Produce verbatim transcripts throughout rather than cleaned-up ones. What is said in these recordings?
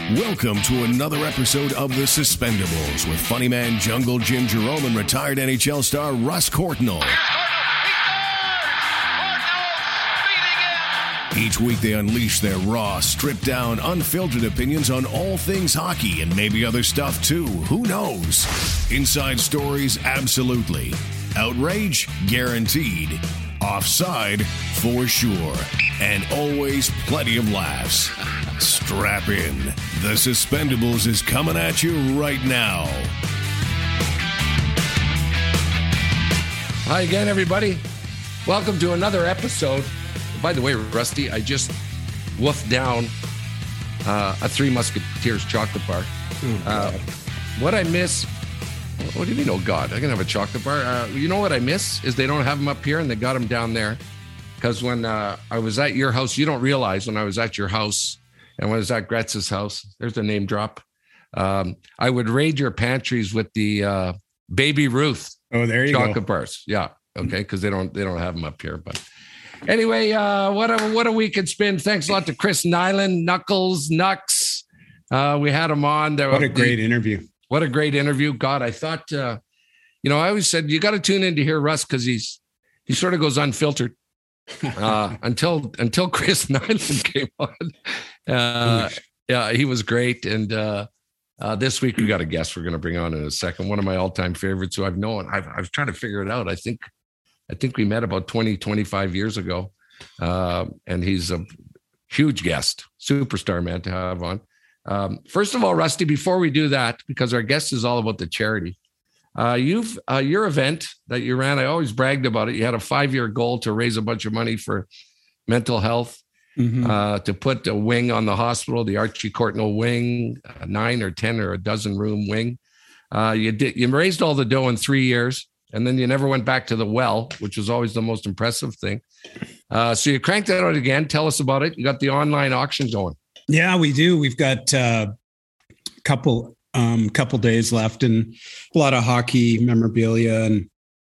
Welcome to another episode of The Suspendables with funny man Jungle Jim Jerome and retired N H L star Russ Courtnall. Each week they unleash their raw, stripped down, unfiltered opinions on all things hockey and maybe other stuff too. Who knows? Inside stories, absolutely. Outrage, guaranteed. Offside, for sure. And always plenty of laughs. Strap in. The Suspendables is coming at you right now. Hi again, everybody. Welcome to another episode. By the way, Rusty, I just woofed down uh, a Three Musketeers chocolate bar. Oh, uh, what I miss, what do you mean, oh God, I can have a chocolate bar? Uh, you know what I miss is they don't have them up here and they got them down there. Because when uh, I was at your house, you don't realize when I was at your house and when I was at Gretz's house, there's a name drop. Um, I would raid your pantries with the uh, Baby Ruth oh, there you chocolate go. bars. Yeah, okay, because they don't they don't have them up here. But anyway, uh, what a what a week it's been. Thanks a lot to Chris Nyland, Knuckles, Nux. Uh, we had him on. There, what a great the, interview. What a great interview. God, I thought, uh, you know, I always said you got to tune in to hear Russ because he's he sort of goes unfiltered. uh, until until Chris Nyland came on. Uh, yeah, he was great. And uh, uh, this week we got a guest we're going to bring on in a second. One of my all-time favorites who I've known. I've, I was trying to figure it out. I think I think we met about twenty, twenty-five years ago. Uh, and he's a huge guest, superstar man to have on. Um, first of all, Rusty, before we do that, because our guest is all about the charity, Uh, you've uh, your event that you ran, I always bragged about it. You had a five-year goal to raise a bunch of money for mental health, mm-hmm. uh, to put a wing on the hospital, the Archie Courtnall wing, a nine or ten or a dozen room wing. Uh, you did you raised all the dough in three years, and then you never went back to the well, which was always the most impressive thing. Uh, so you cranked that out again. Tell us about it. You got the online auction going. Yeah, we do. We've got uh, a couple. Um, couple days left and a lot of hockey memorabilia and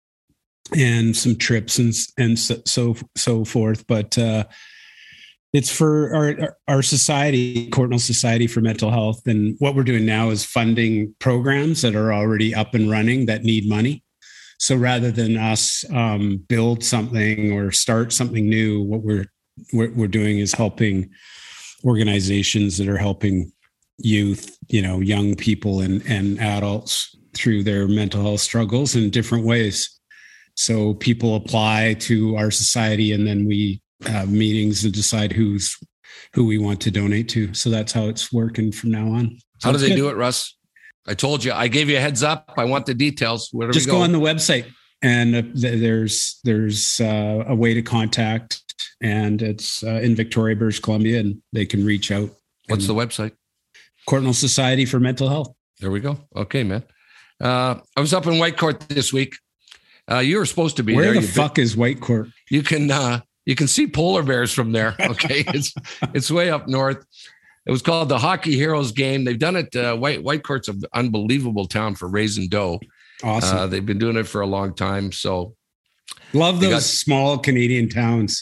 and some trips and and so so, so forth. But uh, it's for our our society, Courtnall Society for Mental Health. And what we're doing now is funding programs that are already up and running that need money. So rather than us um, build something or start something new, what we're what we're doing is helping organizations that are helping youth, you know, young people and, and adults through their mental health struggles in different ways. So people apply to our society and then we have meetings and decide who's who we want to donate to. So that's how it's working from now on. So how do they good. do it, Russ? I told you, I gave you a heads up. I want the details. Where do Just we go? go on the website and uh, there's there's uh, a way to contact, and it's uh, in Victoria, British Columbia, and they can reach out. What's the website? Courtnall Society for Mental Health. There we go. Okay, man. Uh, I was up in Whitecourt this week. Uh, you were supposed to be Where there. the you fuck been, is Whitecourt? You can uh, you can see polar bears from there. Okay, it's it's way up north. It was called the Hockey Heroes Game. They've done it. Uh, White Whitecourt's an unbelievable town for raising dough. Awesome. Uh, they've been doing it for a long time. So love those got, small Canadian towns.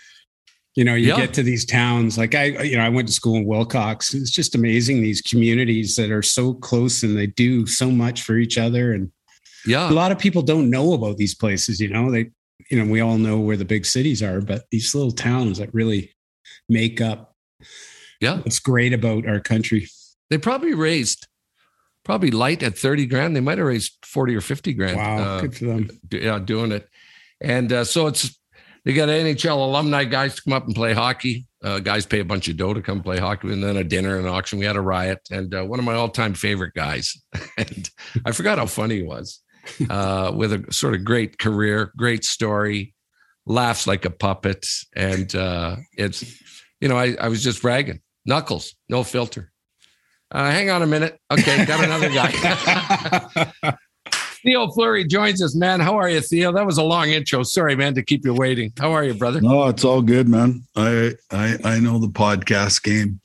You know, you yeah. get to these towns like I, you know, I went to school in Wilcox. It's just amazing. These communities that are so close and they do so much for each other. And yeah, a lot of people don't know about these places. You know, they, you know, we all know where the big cities are, but these little towns that really make up. Yeah, what's great about our country. They probably raised probably light at thirty grand. They might have raised forty or fifty grand. Wow, uh, good for them. Yeah, doing it. And uh, so it's. They got N H L alumni guys to come up and play hockey. Uh, guys pay a bunch of dough to come play hockey, and then a dinner and an auction. We had a riot, and uh, one of my all-time favorite guys, and I forgot how funny he was, uh, with a sort of great career, great story, laughs like a puppet, and uh, it's, you know, I, I was just bragging. Knuckles, no filter. Uh, hang on a minute. Okay, got another guy. Theo Fleury joins us, man. How are you, Theo? That was a long intro. Sorry, man, to keep you waiting. How are you, brother? No, it's all good, man. I I, I know the podcast game.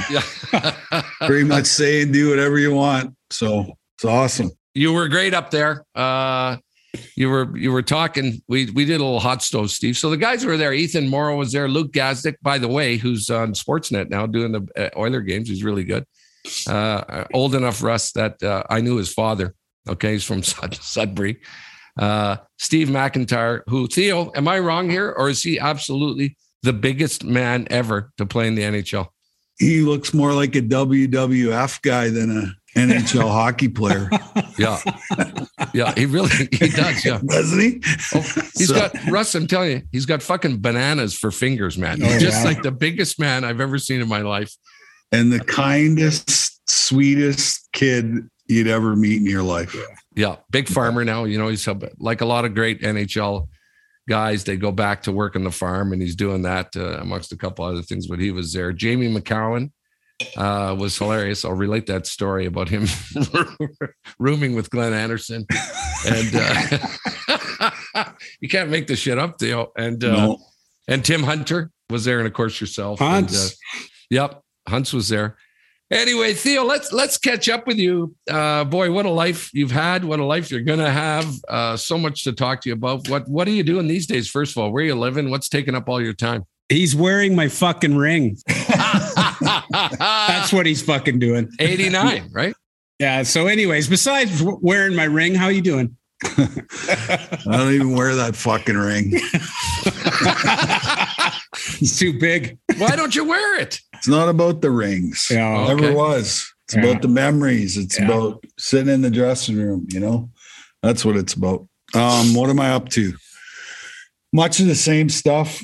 Pretty much say and do whatever you want. So it's awesome. You were great up there. Uh, you were you were talking. We we did a little hot stove, Steve. So the guys were there. Ethan Morrow was there. Luke Gazdick, by the way, who's on Sportsnet now doing the Oiler games. He's really good. Uh, old enough, Russ, that uh, I knew his father. Okay, he's from Sud- Sudbury. Uh, Steve McIntyre, who, Theo, am I wrong here? Or is he absolutely the biggest man ever to play in the N H L? He looks more like a W W F guy than a N H L hockey player. Yeah. Yeah, he really, he does. Yeah. Doesn't he? Oh, he's So- got, Russ, I'm telling you, he's got fucking bananas for fingers, man. He's Oh, just wow. like the biggest man I've ever seen in my life. And the kindest, sweetest kid you'd ever meet in your life. Yeah. Big farmer now. You know, he's a, like a lot of great N H L guys. They go back to work on the farm, and he's doing that uh, amongst a couple other things, but he was there. Jamie McCowan uh, was hilarious. I'll relate that story about him rooming with Glenn Anderson. And uh, you can't make this shit up, Theo. And, uh, No. and Tim Hunter was there. And of course yourself. Hunts. And, uh, yep. Hunts was there. Anyway, Theo, let's let's catch up with you. Uh, boy, what a life you've had! What a life you're gonna have! Uh, so much to talk to you about. What What are you doing these days? First of all, where are you living? What's taking up all your time? He's wearing my fucking ring. That's what he's fucking doing. eighty-nine, right? Yeah. So, anyways, besides w- wearing my ring, how you doing? I don't even wear that fucking ring. It's too big. Why don't you wear it? It's not about the rings. Yeah. Never Okay. was. It's Yeah. about the memories. It's Yeah. about sitting in the dressing room, you know? That's what it's about. Um, what am I up to? Much of the same stuff.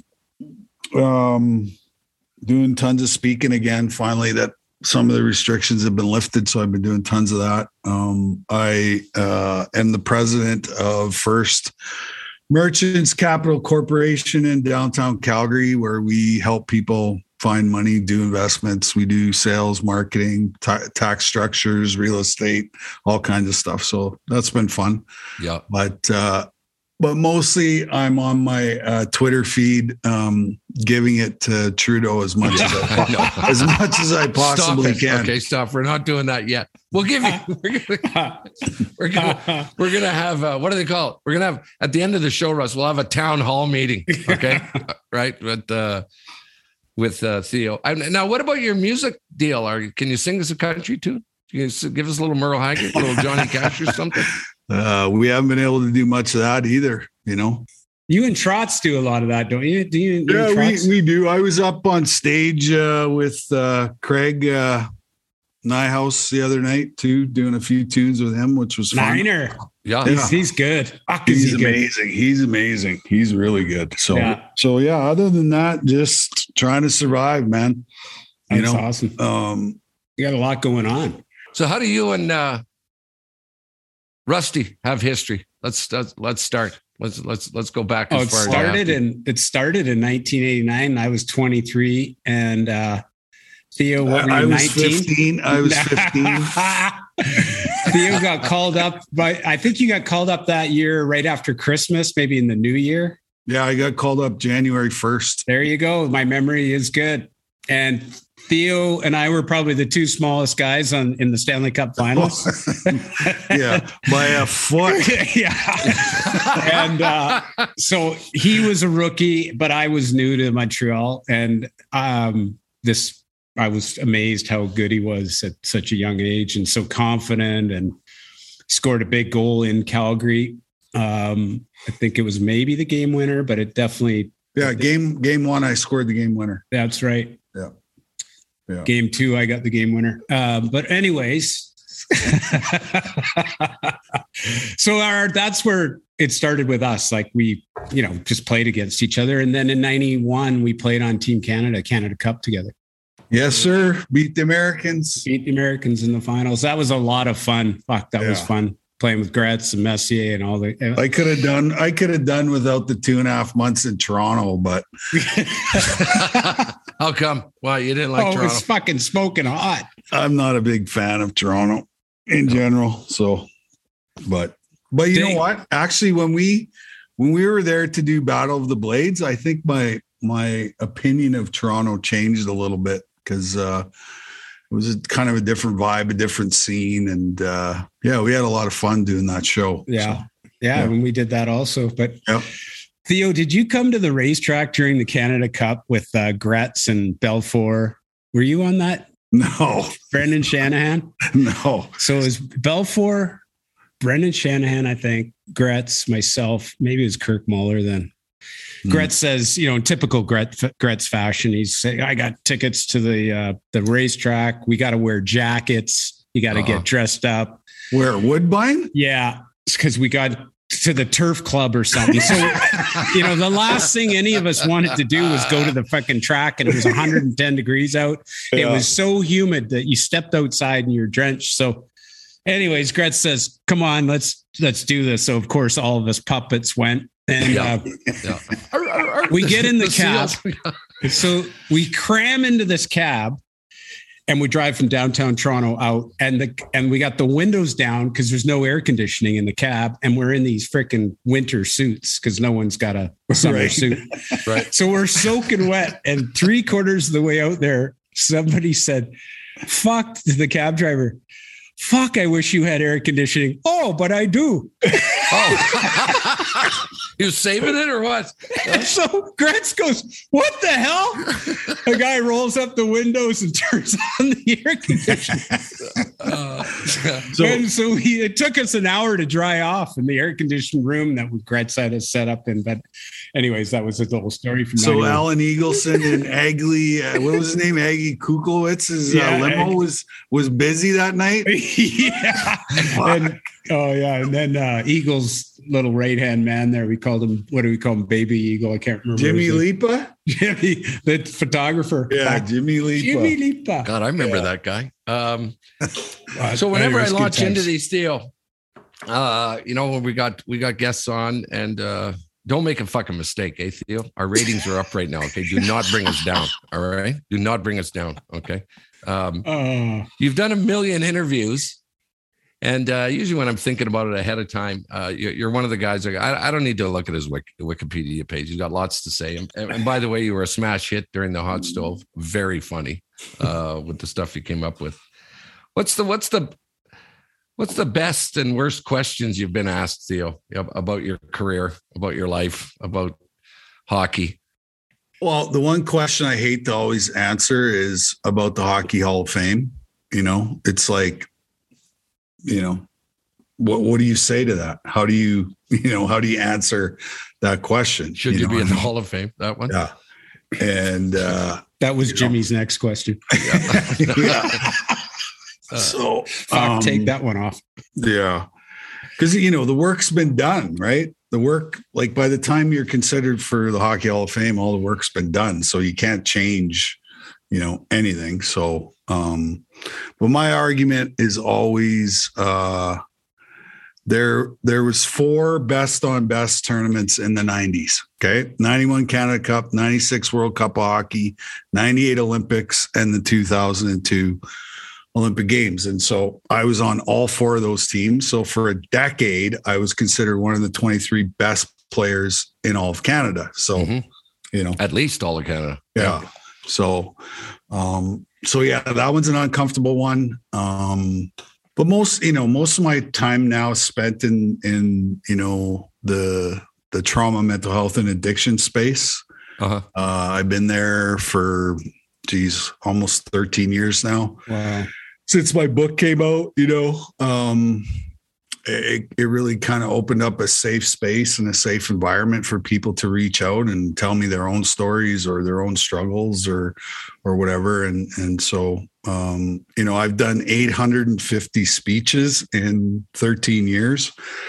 Um, doing tons of speaking again. Finally, that some of the restrictions have been lifted, so I've been doing tons of that. Um, I uh, am the president of First Merchants Capital Corporation in downtown Calgary, where we help people find money, do investments. We do sales, marketing, ta- tax structures, real estate, all kinds of stuff. So that's been fun. Yeah. But uh, but mostly I'm on my uh, Twitter feed, um, giving it to Trudeau as much as I, as much as I possibly Stop it. can. Okay, stop. We're not doing that yet. We'll give you. We're gonna, we're gonna, we're gonna have. Uh, what do they call it? We're gonna have at the end of the show, Russ. We'll have a town hall meeting. Okay, right? With uh, with uh, Theo. I, now, what about your music deal? Are you, can you sing us a country tune? Can you s- give us a little Merle Haggard, a little Johnny Cash, or something? Uh, we haven't been able to do much of that either, you know. You and Trotz do a lot of that, don't you? Do you? you Yeah, and we, Trotz? we do. I was up on stage uh, with uh, Craig uh, Nyhouse the other night too, doing a few tunes with him, which was fun. Niner. Yeah. He's, he's good. Fuck, is He's he good. amazing. He's amazing. He's really good. So, Yeah. so yeah. Other than that, just trying to survive, man. You That's know, awesome. um, You got a lot going on. So, how do you and uh, Rusty have history? Let's let's, let's start. Let's let's let's go back. Oh, as it far started as in it started in nineteen eighty-nine. I was twenty-three, and uh, Theo, what were you, I was nineteen? fifteen. I was fifteen. Theo got called up by. I think you got called up that year, right after Christmas, maybe in the new year. Yeah, I got called up January first. There you go. My memory is good. And Theo and I were probably the two smallest guys on in the Stanley Cup Finals. Yeah, by a foot. Yeah. And uh, so he was a rookie, but I was new to Montreal. And um, this, I was amazed how good he was at such a young age and so confident, and scored a big goal in Calgary. Um, I think it was maybe the game winner, but it definitely, Yeah, game game one, I scored the game winner. that's right. Yeah. Yeah. Game two, I got the game winner. Um, but anyways, so our that's where it started with us. Like we, you know, just played against each other, and then in ninety-one we played on Team Canada, Canada Cup together. Yes, sir. Beat the Americans. Beat the Americans in the finals. That was a lot of fun. Fuck, that was Yeah. fun playing with Gretz and Messier and all the. I could have done. I could have done without the two and a half months in Toronto, but How come? Why you didn't like oh, it Toronto? was fucking smoking hot. I'm not a big fan of Toronto in general. So, but but you Dang. know what? Actually, when we when we were there to do Battle of the Blades, I think my my opinion of Toronto changed a little bit because uh, it was a, kind of a different vibe, a different scene, and uh, yeah, we had a lot of fun doing that show. Yeah. So, Yeah, Yeah. when we did that also. But Yep. Theo, did you come to the racetrack during the Canada Cup with uh, Gretz and Belfour? Were you on that? No, Brendan Shanahan? no. So it was Belfour, Brendan Shanahan, I think, Gretz, myself, maybe it was Kirk Muller then. Mm. Gretz says, you know, in typical Gretz, Gretz fashion, he's saying, I got tickets to the uh, the racetrack. We got to wear jackets. You got to Uh-huh. get dressed up. Where, Woodbine? Yeah, because we got to the turf club or something. So, you know, the last thing any of us wanted to do was go to the fucking track, and it was one hundred ten degrees out. It Yeah. was so humid that you stepped outside and you're drenched. So anyways, Gretz says, come on, let's, let's do this. So of course, all of us puppets went, and Yeah. uh, Yeah. Ar, ar, ar. we get in the cab. seals. So we cram into this cab and we drive from downtown Toronto out, and the and we got the windows down because there's no air conditioning in the cab, and we're in these freaking winter suits because no one's got a summer Right. suit. Right. So we're soaking wet, and three quarters of the way out there, somebody said, "Fuck," to the cab driver. Fuck, I wish you had air conditioning. Oh, but I do. Oh. You saving it or what? So Gretz goes, what the hell? A guy rolls up the windows and turns on the air conditioning. Uh, So, and so he, it took us an hour to dry off in the air conditioned room that Gretz had us set up in. But anyways, that was the whole story from so ninety-one. Alan Eagleson and Agley, uh, what was his name? Aggie Kukowitz's Yeah, uh, limo Ag- was was busy that night. yeah. And, oh yeah. And then uh, Eagle's little right hand man there, we called him, what do we call him? Baby Eagle. I can't remember. Jimmy his name. Lipa? Jimmy, the photographer. Yeah, Jimmy Lipa. Jimmy Lipa. God, I remember Yeah. that guy. Um, Uh, so whenever anyways, I good launch into times. these deal, uh, you know, when we got we got guests on, and uh, don't make a fucking mistake, eh, Theo? Our ratings are up right now. Okay, do not bring us down. All right, do not bring us down. Okay, um, Oh, you've done a million interviews, and uh, usually when I'm thinking about it ahead of time, uh, you're, you're one of the guys. Like, I, I don't need to look at his Wik- Wikipedia page. He's got lots to say. And, and by the way, you were a smash hit during the hot stove. Very funny uh, with the stuff you came up with. What's the what's the what's the best and worst questions you've been asked, Theo, about your career, about your life, about hockey? Well, the one question I hate to always answer is about the Hockey Hall of Fame. You know, it's like, you know, what what do you say to that? How do you, you know, how do you answer that question? Should you, know? be in the Hall of Fame? That one? Yeah. And uh that was You know. Jimmy's next question. yeah. Uh, So Fuck, um, take that one off. Yeah. Because, you know, the work's been done, right? The work, like by the time you're considered for the Hockey Hall of Fame, all the work's been done. So you can't change, you know, anything. So, um, but my argument is always uh, there, there was four best on best tournaments in the nineties. Okay. ninety-one Canada Cup, ninety-six World Cup of Hockey, ninety-eight Olympics, and the two thousand two Olympic Games. And so I was on all four of those teams. So for a decade, I was considered one of the twenty-three best players in all of Canada. So, Mhm. you know, At least all of Canada. yeah. So, um, so yeah, that one's an uncomfortable one. Um, but most, you know, most of my time now is spent in, in, you know, the, the trauma, mental health and addiction space. Uh-huh. Uh, I've been there for, geez, almost thirteen years now. Wow. Since my book came out, you know, um, it, it really kind of opened up a safe space and a safe environment for people to reach out and tell me their own stories or their own struggles or, or whatever. And, and so, um, you know, I've done eight hundred fifty speeches in thirteen years,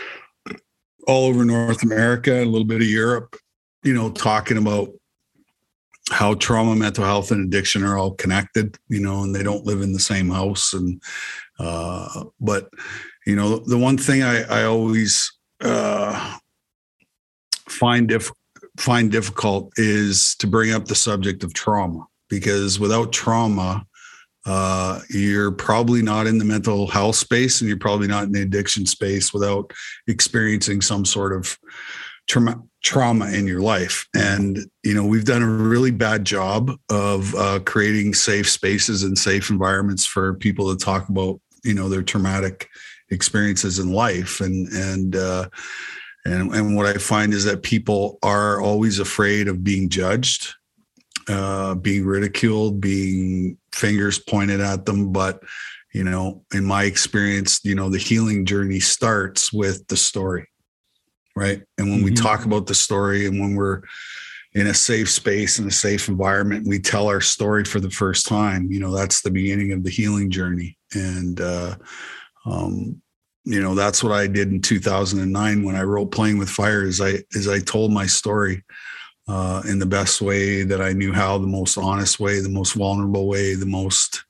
all over North America, a little bit of Europe, you know, talking about how trauma, mental health, and addiction are all connected, you know, and they don't live in the same house. And, uh, but, you know, the one thing I, I always, uh, find diff- find difficult is to bring up the subject of trauma, because without trauma, uh, you're probably not in the mental health space, and you're probably not in the addiction space without experiencing some sort of trauma trauma in your life. And, you know, we've done a really bad job of uh, creating safe spaces and safe environments for people to talk about, you know, their traumatic experiences in life. And, and, uh, And, and what I find is that people are always afraid of being judged, uh, being ridiculed, being fingers pointed at them. But, you know, in my experience, you know, the healing journey starts with the story, right? And when mm-hmm. we talk about the story, and when we're in a safe space, in a safe environment, we tell our story for the first time, you know, that's the beginning of the healing journey. And, uh, um, you know, that's what I did in two thousand nine when I wrote Playing with Fire, is I, is I told my story uh, in the best way that I knew how, the most honest way, the most vulnerable way, the most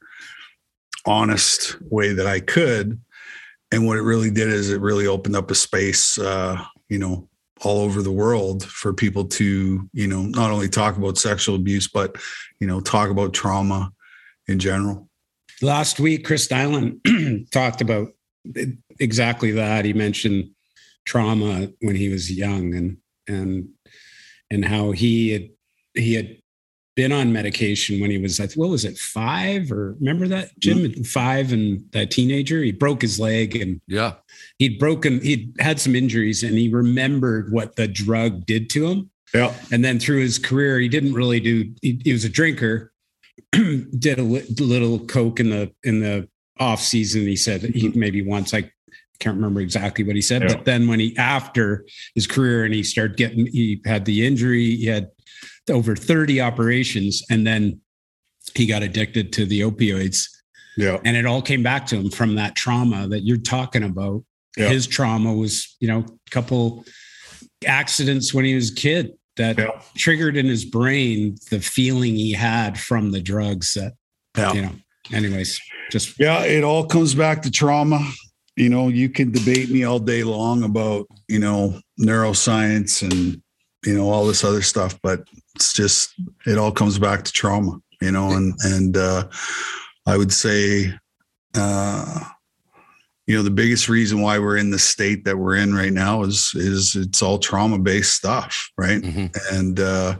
honest way that I could. And what it really did is it really opened up a space, uh, you know, all over the world for people to, you know, not only talk about sexual abuse, but, you know, talk about trauma in general. Last week, Chris Nyland talked about exactly that. He mentioned trauma when he was young, and and and how he had he had been on medication when he was, I think, what was it, five? Or remember that, Jim? Mm-hmm. Five, and that teenager, he broke his leg, and yeah, he'd broken, he'd had some injuries, and he remembered what the drug did to him. Yeah, and then through his career, he didn't really do. He, he was a drinker. Did a li- little coke in the in the off season. He said he maybe once, I can't remember exactly what he said, yeah. But then when he, after his career, and he started getting, he had the injury, he had over thirty operations, and then he got addicted to the opioids. Yeah. And it all came back to him from that trauma that you're talking about. Yeah. His trauma was, you know, a couple accidents when he was a kid that yeah. triggered in his brain the feeling he had from the drugs that, yeah. you know, anyways, just. Yeah. It all comes back to trauma. You know, you can debate me all day long about, you know, neuroscience and, you know, all this other stuff, but it's just, it all comes back to trauma, you know, and, and, uh, I would say, uh, you know, the biggest reason why we're in the state that we're in right now is, is it's all trauma-based stuff. Right. Mm-hmm. And, uh,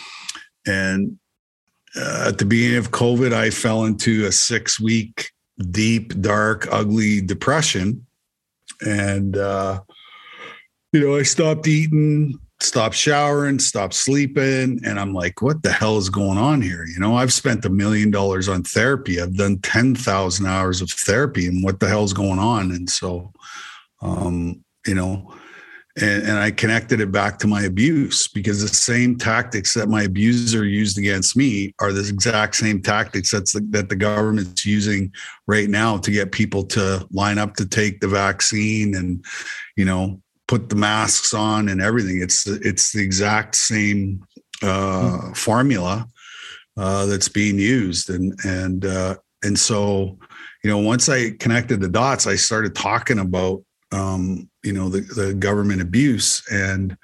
and, uh, at the beginning of COVID, I fell into a six week, deep, dark, ugly depression. And, uh, you know, I stopped eating, stopped showering, stopped sleeping. And I'm like, what the hell is going on here? You know, I've spent a million dollars on therapy. I've done ten thousand hours of therapy, and what the hell's going on? And so, um, you know, and, and I connected it back to my abuse, because the same tactics that my abuser used against me are the exact same tactics that's the, that the government's using right now to get people to line up to take the vaccine and, you know, put the masks on and everything. It's it's the exact same uh, mm. formula uh, that's being used, and and uh, and so, you know, once I connected the dots, I started talking about um, you know the, the government abuse, and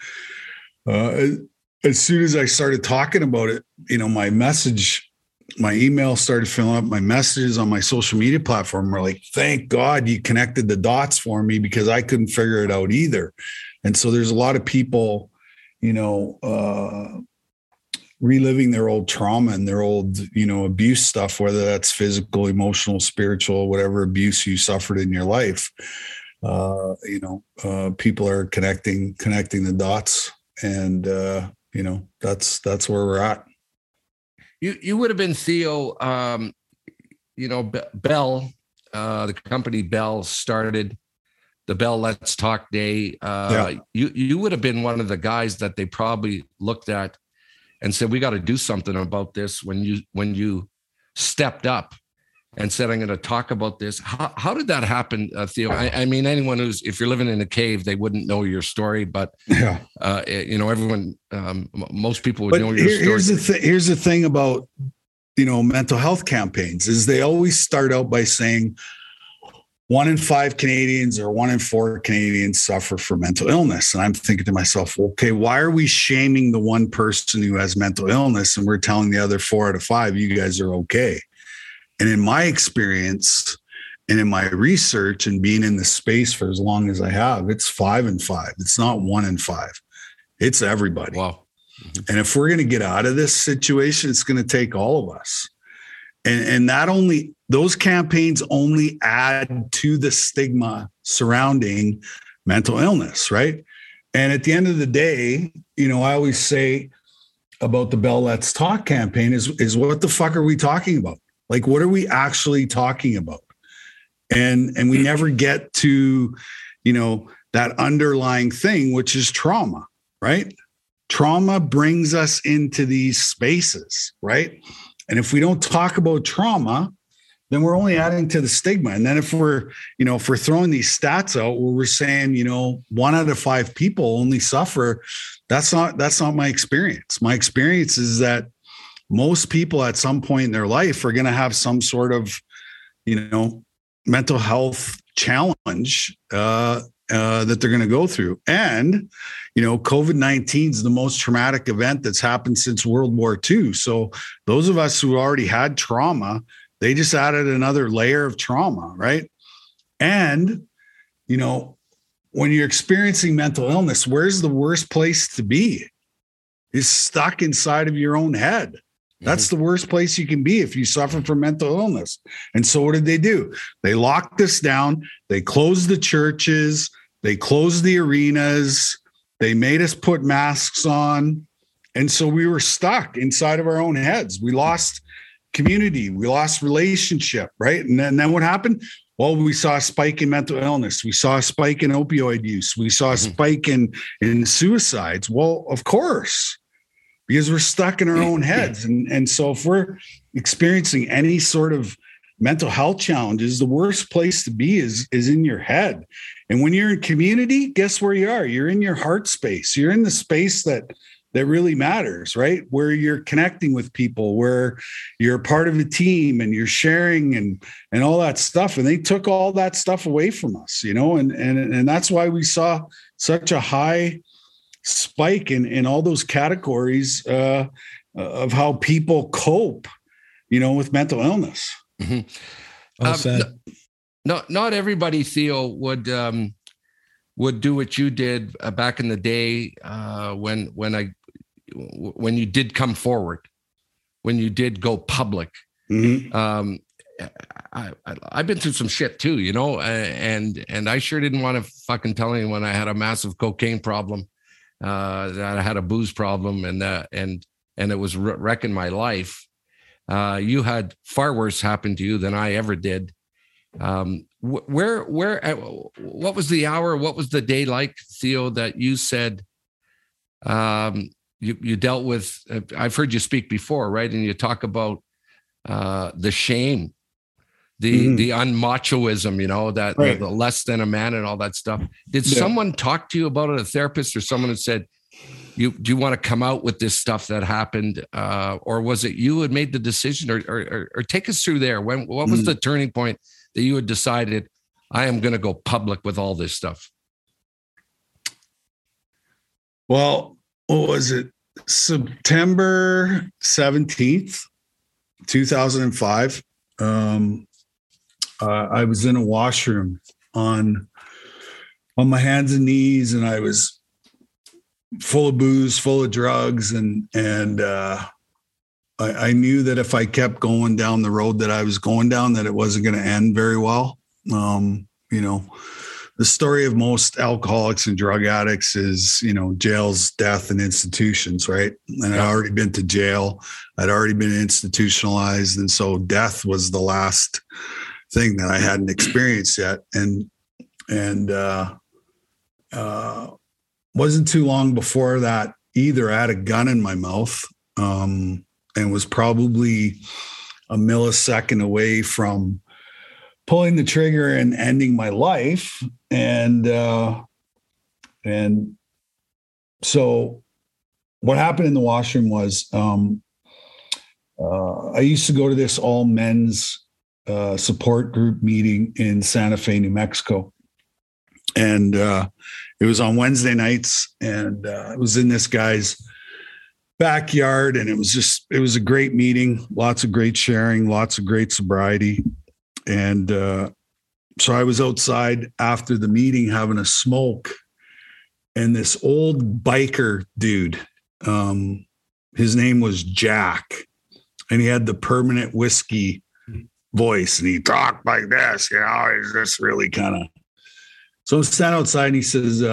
uh, as soon as I started talking about it, you know, my message. My email started filling up. My messages on my social media platform were like, thank God you connected the dots for me, because I couldn't figure it out either. And so there's a lot of people, you know, uh, reliving their old trauma and their old, you know, abuse stuff, whether that's physical, emotional, spiritual, whatever abuse you suffered in your life. Uh, you know, uh, people are connecting, connecting the dots, and, uh, you know, that's, that's where we're at. You you would have been Theo, um, you know, B- Bell, uh, the company Bell started the Bell Let's Talk Day. Uh, yeah. You you would have been one of the guys that they probably looked at and said, we got to do something about this, when you when you stepped up and said, I'm going to talk about this. How how did that happen, uh, Theo? I, I mean, anyone who's, if you're living in a cave, they wouldn't know your story, but yeah, uh, you know, everyone, um, most people would but know your here, story. Here's the thing. Here's the thing about, you know, mental health campaigns is they always start out by saying one in five Canadians or one in four Canadians suffer from mental illness. And I'm thinking to myself, okay, why are we shaming the one person who has mental illness, and we're telling the other four out of five, you guys are okay? And in my experience and in my research and being in the space for as long as I have, it's five and five. It's not one and five. It's everybody. Wow. Mm-hmm. And if we're going to get out of this situation, it's going to take all of us. And, and not only those campaigns only add to the stigma surrounding mental illness, right? And at the end of the day, you know, I always say about the Bell Let's Talk campaign is, is what the fuck are we talking about? Like, what are we actually talking about? And, and we never get to, you know, that underlying thing, which is trauma, right? Trauma brings us into these spaces, right? And if we don't talk about trauma, then we're only adding to the stigma. And then if we're, you know, if we're throwing these stats out where we're saying, you know, one out of five people only suffer, that's not, that's not my experience. My experience is that most people at some point in their life are going to have some sort of, you know, mental health challenge uh, uh, that they're going to go through. And, you know, COVID nineteen is the most traumatic event that's happened since World War Two. So those of us who already had trauma, they just added another layer of trauma, right? And, you know, when you're experiencing mental illness, where's the worst place to be? Is stuck inside of your own head. That's mm-hmm. the worst place you can be if you suffer from mental illness. And so what did they do? They locked us down. They closed the churches. They closed the arenas. They made us put masks on. And so we were stuck inside of our own heads. We lost community. We lost relationship, right? And then, and then what happened? Well, we saw a spike in mental illness. We saw a spike in opioid use. We saw a mm-hmm. spike in, in suicides. Well, of course, because we're stuck in our own heads. And, and so if we're experiencing any sort of mental health challenges, the worst place to be is, is in your head. And when you're in community, guess where you are? You're in your heart space. You're in the space that that really matters, right? Where you're connecting with people, where you're part of a team and you're sharing and and all that stuff. And they took all that stuff away from us, you know, and and and that's why we saw such a high spike in in all those categories uh, of how people cope, you know, with mental illness. Mm-hmm. Well said. Um, no, not everybody, Theo, would um, would do what you did uh, back in the day uh, when when I. when you did come forward, when you did go public. Mm-hmm. Um, I, I, I've been through some shit too, you know, and, and I sure didn't want to fucking tell anyone I had a massive cocaine problem, uh, that I had a booze problem and, uh, and, and it was wrecking my life. Uh, you had far worse happen to you than I ever did. Um, where, where, what was the hour? What was the day like, Theo, that you said, um, You you dealt with, uh, I've heard you speak before, right? And you talk about uh, the shame, the mm-hmm. the unmachoism, you know, that right. the, the less than a man and all that stuff. Did yeah. someone talk to you about it, a therapist or someone that said, you do you want to come out with this stuff that happened? Uh, or was it you had made the decision or, or, or, or take us through there? When, what was mm-hmm. the turning point that you had decided, I am going to go public with all this stuff? Well, what was it? September seventeenth, two thousand five. Um, uh, I was in a washroom on, on my hands and knees, and I was full of booze, full of drugs. And, and, uh, I, I knew that if I kept going down the road that I was going down, that it wasn't going to end very well. Um, you know, the story of most alcoholics and drug addicts is, you know, jails, death, and institutions, right? And I'd already been to jail. I'd already been institutionalized. And so death was the last thing that I hadn't experienced yet. And, and, uh, uh, wasn't too long before that either. I had a gun in my mouth, um, and was probably a millisecond away from pulling the trigger and ending my life. And, uh, and so what happened in the washroom was, um, uh, I used to go to this all men's, uh, support group meeting in Santa Fe, New Mexico. And, uh, it was on Wednesday nights, and, uh, it was in this guy's backyard, and it was just, it was a great meeting, lots of great sharing, lots of great sobriety. And uh, so I was outside after the meeting having a smoke, and this old biker dude, um, his name was Jack, and he had the Permanent Whiskey voice, and he talked like this, you know, he's just really kind of, so I'm standing outside, and he says, uh,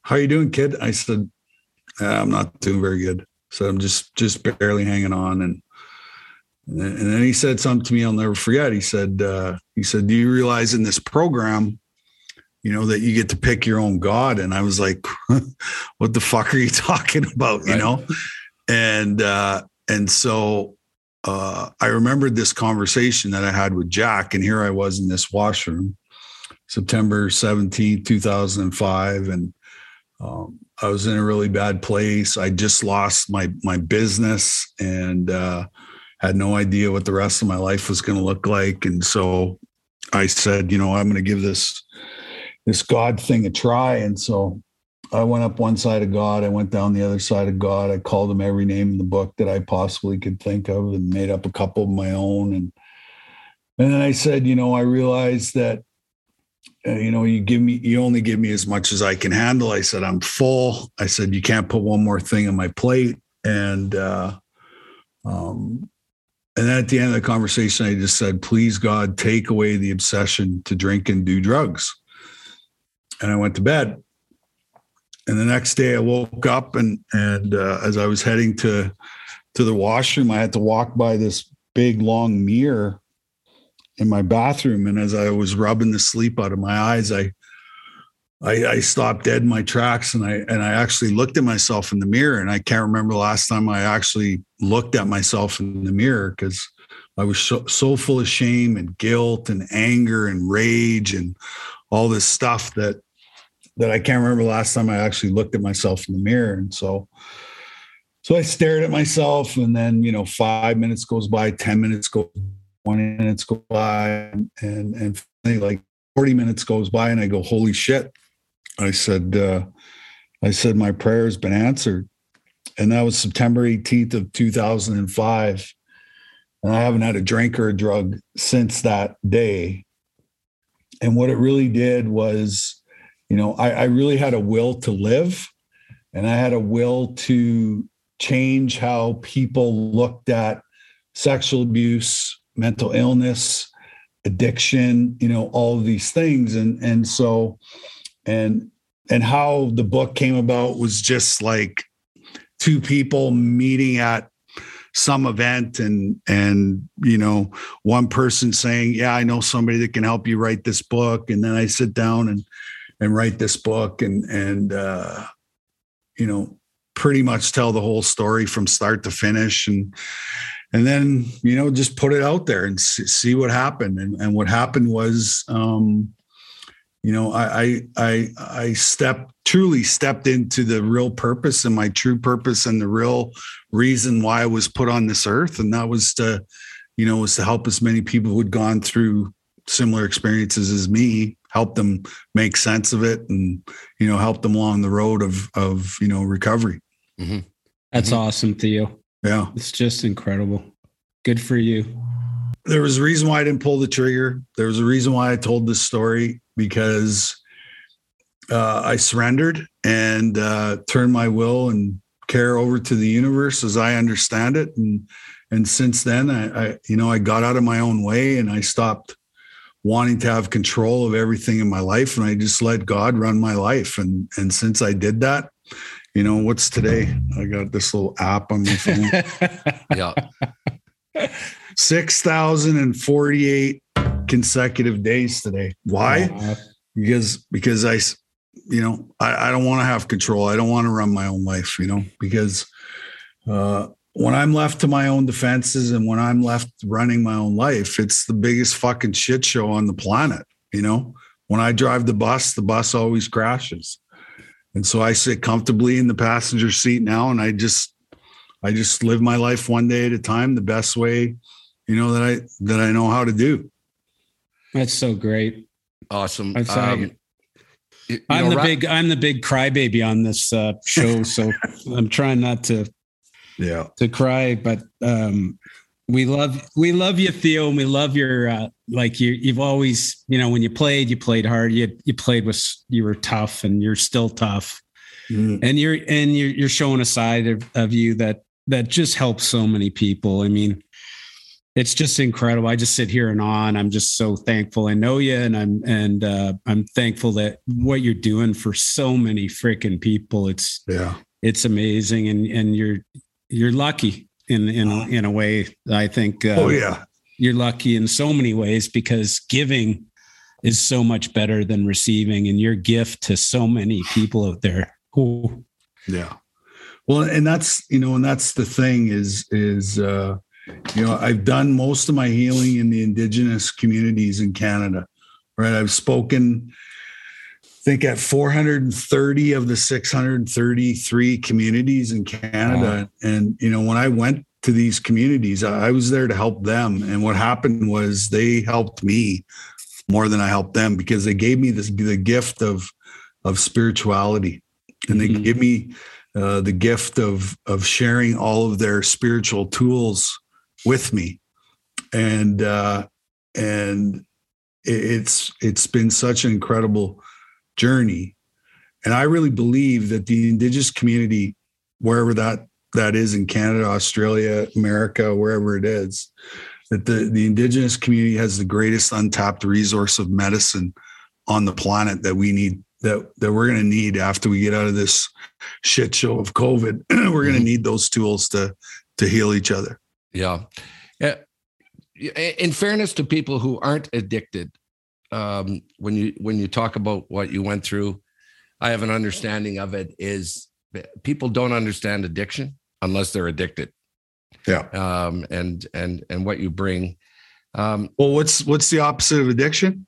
how you doing, kid? I said, I'm not doing very good. So I'm just, just barely hanging on. And, and then he said something to me I'll never forget. He said, uh, he said, do you realize in this program, you know, that you get to pick your own God? And I was like, what the fuck are you talking about? Right. You know? And, uh, and so, uh, I remembered this conversation that I had with Jack, and here I was in this washroom, September seventeenth, two thousand five. And, um, I was in a really bad place. I just lost my, my business and, uh, had no idea what the rest of my life was going to look like. And so I said, you know, I'm going to give this, this God thing a try. And so I went up one side of God. I went down the other side of God. I called him every name in the book that I possibly could think of and made up a couple of my own. And, and then I said, you know, I realized that, uh, you know, you give me, you only give me as much as I can handle. I said, I'm full. I said, you can't put one more thing on my plate. And, uh, um, and then at the end of the conversation, I just said, please, God, take away the obsession to drink and do drugs. And I went to bed. And the next day I woke up and, and uh, as I was heading to, to the washroom, I had to walk by this big, long mirror in my bathroom. And as I was rubbing the sleep out of my eyes, I, I, I stopped dead in my tracks and I, and I actually looked at myself in the mirror. And I can't remember the last time I actually looked at myself in the mirror, because I was so, so full of shame and guilt and anger and rage and all this stuff that, that I can't remember the last time I actually looked at myself in the mirror. And so, so I stared at myself, and then, you know, five minutes goes by, ten minutes go, twenty minutes go by, and, and, and finally, like forty minutes goes by, and I go, holy shit. I said, uh, I said, my prayer has been answered. And that was September eighteenth of two thousand five. And I haven't had a drink or a drug since that day. And what it really did was, you know, I, I really had a will to live, and I had a will to change how people looked at sexual abuse, mental illness, addiction, you know, all of these things. And, and so, and, and how the book came about was just like two people meeting at some event, and, and, you know, one person saying, yeah, I know somebody that can help you write this book. And then I sit down and, and write this book and, and, uh, you know, pretty much tell the whole story from start to finish. And, and then, you know, just put it out there and see, see what happened. And, and what happened was, um, you know, I, I, I, I stepped, truly stepped into the real purpose and my true purpose and the real reason why I was put on this earth. And that was to, you know, was to help as many people who'd gone through similar experiences as me, help them make sense of it, and, you know, help them along the road of, of, you know, recovery. Mm-hmm. That's mm-hmm. awesome, Theo. Yeah. It's just incredible. Good for you. There was a reason why I didn't pull the trigger. There was a reason why I told this story, because uh, I surrendered and uh, turned my will and care over to the universe as I understand it. And, and since then, I, I, you know, I got out of my own way and I stopped wanting to have control of everything in my life. And I just let God run my life. And, and since I did that, you know, what's today? I got this little app on my phone. Yeah. six thousand forty-eight consecutive days today. Why? Uh, because, because I, you know, I, I don't want to have control. I don't want to run my own life, you know, because uh, when I'm left to my own defenses and when I'm left running my own life, it's the biggest fucking shit show on the planet. You know, when I drive the bus, the bus always crashes. And so I sit comfortably in the passenger seat now, and I just, I just live my life one day at a time, the best way, you know, that I, that I know how to do. That's so great. Awesome. That's, um, you, you I'm know, the ra- big, I'm the big crybaby on this uh, show. So I'm trying not to, yeah, to cry, but um, we love, we love you, Theo. And we love your, uh, like you, you've always, you know, when you played, you played hard, you, you played with, you were tough, and you're still tough. Mm. And you're, and you're, you're showing a side of, of you that, that just helps so many people. I mean, it's just incredible. I just sit here in awe, and I'm just so thankful. I know you, and I'm and uh, I'm thankful that what you're doing for so many freaking people. It's yeah, it's amazing, and and you're you're lucky in in in a way. I think. Uh, oh yeah, you're lucky in so many ways, because giving is so much better than receiving, and your gift to so many people out there. Ooh. Yeah. Well, and that's, you know, and that's the thing is, is, uh, you know, I've done most of my healing in the Indigenous communities in Canada, right? I've spoken, I think at four hundred thirty of the six hundred thirty-three communities in Canada. Wow. And, you know, when I went to these communities, I was there to help them. And what happened was they helped me more than I helped them, because they gave me this, the gift of, of spirituality. And they mm-hmm. give me uh, the gift of of sharing all of their spiritual tools with me, and uh, and it's it's been such an incredible journey. And I really believe that the Indigenous community, wherever that that is in Canada, Australia, America, wherever it is, that the the Indigenous community has the greatest untapped resource of medicine on the planet that we need. That, that we're going to need after we get out of this shit show of COVID. We're going to need those tools to to heal each other. Yeah. Uh, in fairness to people who aren't addicted, um, when you when you talk about what you went through, I have an understanding of it. Is people don't understand addiction unless they're addicted. Yeah. Um, and and and what you bring. Um, well, what's what's the opposite of addiction?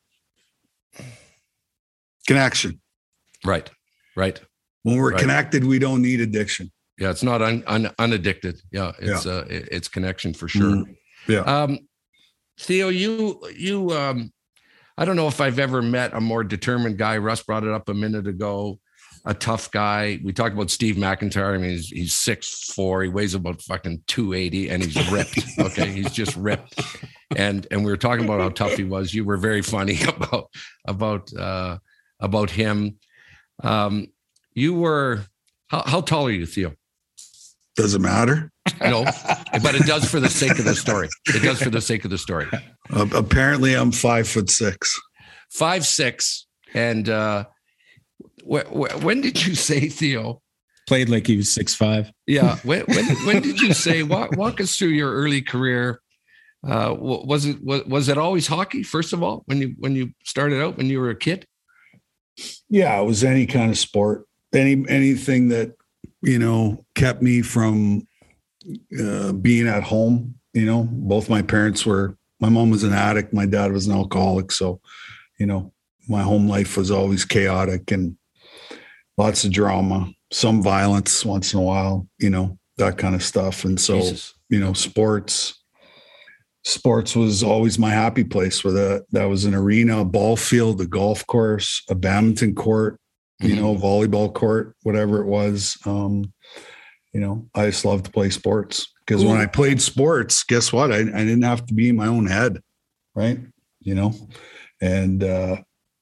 Connection. Right, right. When we're right. connected, we don't need addiction. Yeah, it's not un, un, unaddicted. Yeah, it's yeah. Uh, it, it's connection for sure. Mm, yeah. Um, Theo, you you um, I don't know if I've ever met a more determined guy. Russ brought it up a minute ago. A tough guy. We talked about Steve McIntyre. I mean, he's he's six four. He weighs about fucking two eighty, and he's ripped. Okay, he's just ripped. And and we were talking about how tough he was. You were very funny about about uh, about him. Um, you were how, how tall are you, Theo? Does it matter? No, but it does for the sake of the story. It does for the sake of the story. Uh, apparently, I'm five foot six. Five six, and uh, wh- wh- when did you say, Theo? Played like he was six five. Yeah. When when when did you say? Walk, walk us through your early career. Uh, was it was, was it always hockey? First of all, when you when you started out when you were a kid. Yeah, it was any kind of sport, any anything that, you know, kept me from uh, being at home. You know, both my parents were, my mom was an addict. My dad was an alcoholic. So, you know, my home life was always chaotic and lots of drama, some violence once in a while, you know, that kind of stuff. And so, Jesus. you know, sports, Sports was always my happy place. Where the, that was an arena, a ball field, a golf course, a badminton court, you mm-hmm. know, volleyball court, whatever it was. Um, you know, I just loved to play sports because when I played sports, guess what? I, I didn't have to be in my own head, right? You know, and uh,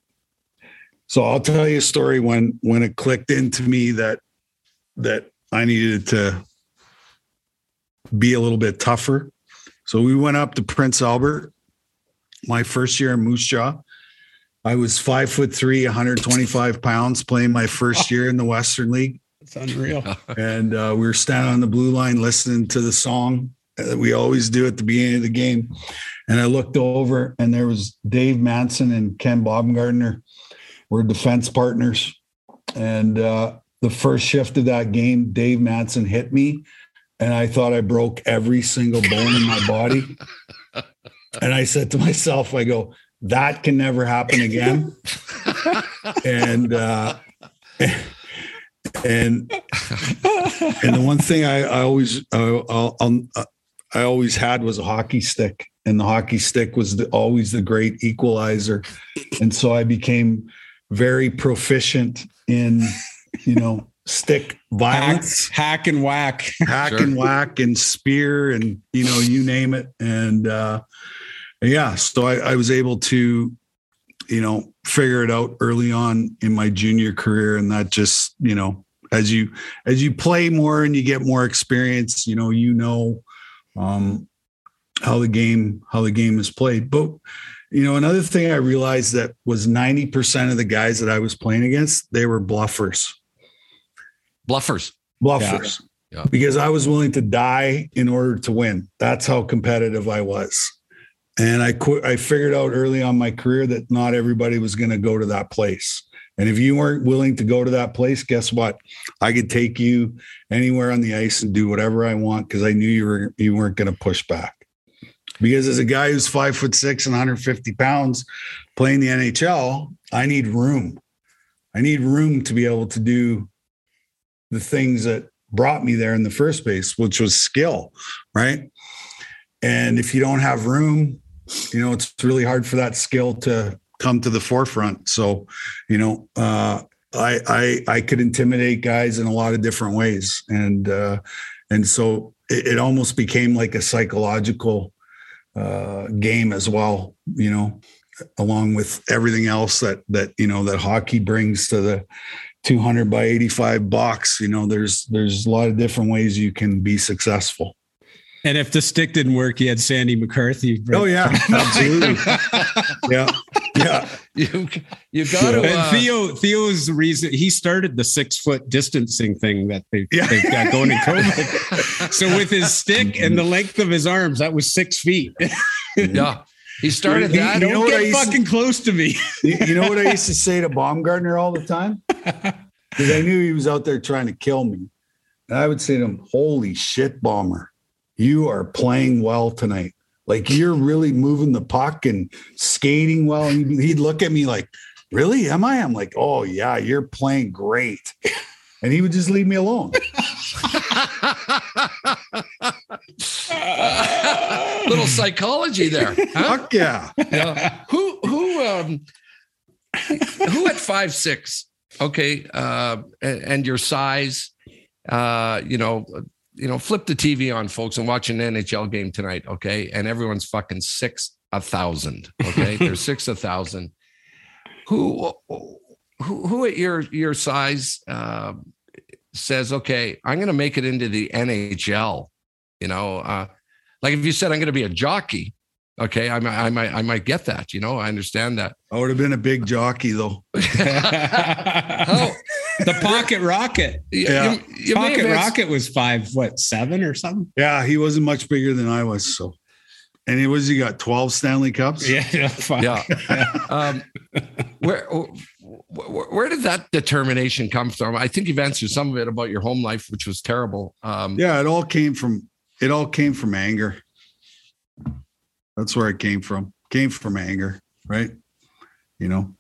so I'll tell you a story when when it clicked into me that that I needed to be a little bit tougher. So we went up to Prince Albert, my first year in Moose Jaw. I was five foot three, one hundred twenty-five pounds, playing my first year in the Western League. It's unreal. And uh, we were standing on the blue line listening to the song that we always do at the beginning of the game. And I looked over, and there was Dave Manson and Ken Baumgartner were defense partners. And uh, the first shift of that game, Dave Manson hit me. And I thought I broke every single bone in my body. And I said to myself, I go, that can never happen again. and, uh, and, and the one thing I, I always, uh, I'll, I'll, I always had was a hockey stick, and the hockey stick was the, always the great equalizer. And so I became very proficient in, you know, stick violence, hack, hack and whack, hack sure. and whack and spear, and, you know, you name it. And, uh, yeah, so I, I was able to, you know, figure it out early on in my junior career. And that just, you know, as you, as you play more and you get more experience, you know, you know, um, how the game, how the game is played. But, you know, another thing I realized that was ninety percent of the guys that I was playing against, they were bluffers. Bluffers. Bluffers. Yeah. Yeah. Because I was willing to die in order to win. That's how competitive I was. And I qu- I figured out early on my career that not everybody was going to go to that place. And if you weren't willing to go to that place, guess what? I could take you anywhere on the ice and do whatever I want because I knew you were you weren't going to push back. Because as a guy who's five foot six and one hundred fifty pounds playing the N H L, I need room. I need room to be able to do the things that brought me there in the first place, which was skill, right? And if you don't have room, you know, it's really hard for that skill to come to the forefront. So, you know, uh, I, I, I could intimidate guys in a lot of different ways. And, uh, and so it, it almost became like a psychological uh, game as well, you know, along with everything else that, that, you know, that hockey brings to the two hundred by eighty-five box. You know, there's, there's a lot of different ways you can be successful. And if the stick didn't work, he had Sandy McCarthy. Right? Oh yeah, absolutely. yeah, yeah. You you got to. Uh, Theo Theo's the reason he started the six foot distancing thing that they yeah. they've got going in COVID. So with his stick and the length of his arms, that was six feet. Yeah, he started he, that. Don't you know get fucking to, close to me. You know what I used to say to Baumgartner all the time? Because I knew he was out there trying to kill me. And I would say to him, "Holy shit, Bomber. You are playing well tonight. Like you're really moving the puck and skating well." And he'd look at me like, "Really? Am I?" I'm like, "Oh yeah, you're playing great." And he would just leave me alone. Little psychology there. Huh? Fuck yeah. yeah. Who, who, um, who at five, six, okay. Uh, and, and your size, uh, you know, you know, flip the T V on, folks, and watch an N H L game tonight, okay? And everyone's fucking six a thousand, okay? They're six a thousand. Who, who, who at your your size uh, says, okay, I'm going to make it into the N H L? You know, uh, like if you said I'm going to be a jockey, okay, I might, I might, I might get that. You know, I understand that. I would have been a big jockey though. Oh. The Pocket Rocket. Yeah. You, you Pocket Rocket was five, what, seven or something? Yeah, he wasn't much bigger than I was. So, and he was, he got twelve Stanley Cups. Yeah. Yeah. um, where, where, where did that determination come from? I think you've answered some of it about your home life, which was terrible. Um, yeah, it all came from, it all came from anger. That's where it came from. Came from anger, right? You know,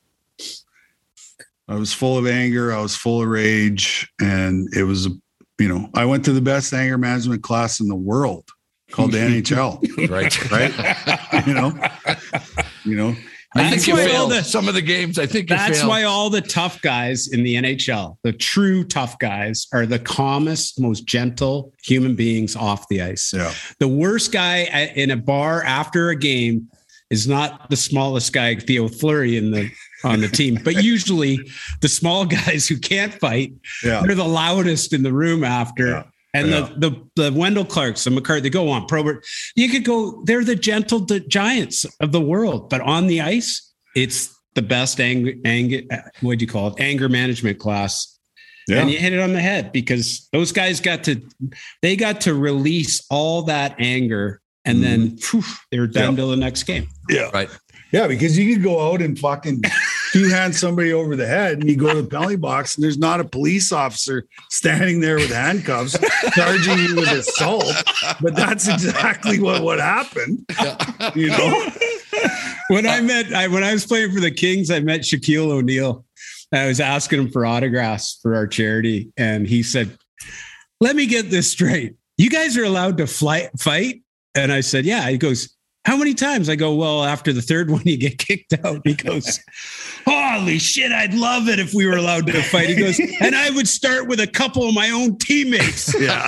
I was full of anger. I was full of rage. And it was, you know, I went to the best anger management class in the world called the N H L. Right. Right. You know, you know, I think you failed the, some of the games. I think you that's failed. why all the tough guys in the N H L, the true tough guys, are the calmest, most gentle human beings off the ice. Yeah. The worst guy in a bar after a game is not the smallest guy, Theo Fleury, in the on the team, but usually the small guys who can't fight, yeah. they're the loudest in the room after. Yeah. And yeah. the, the, the Wendell Clarks, the McCarthy, they go on, Probert. You could go, they're the gentle the giants of the world, but on the ice, it's the best anger, anger what do you call it? Anger management class. Yeah. And you hit it on the head because those guys got to, they got to release all that anger and mm. then whew, they're down yeah. to the next game. Yeah. Right. Yeah, because you could go out and fucking two hand somebody over the head and you go to the penalty box and there's not a police officer standing there with handcuffs charging you with assault. But that's exactly what, what happened. You know? When I met, I, when I was playing for the Kings, I met Shaquille O'Neal. I was asking him for autographs for our charity. And he said, "Let me get this straight. You guys are allowed to fly, fight?" And I said, "Yeah." He goes, "How many times?" I go, "Well, after the third one, you get kicked out." He goes, "Holy shit, I'd love it if we were allowed to fight." He goes, "And I would start with a couple of my own teammates."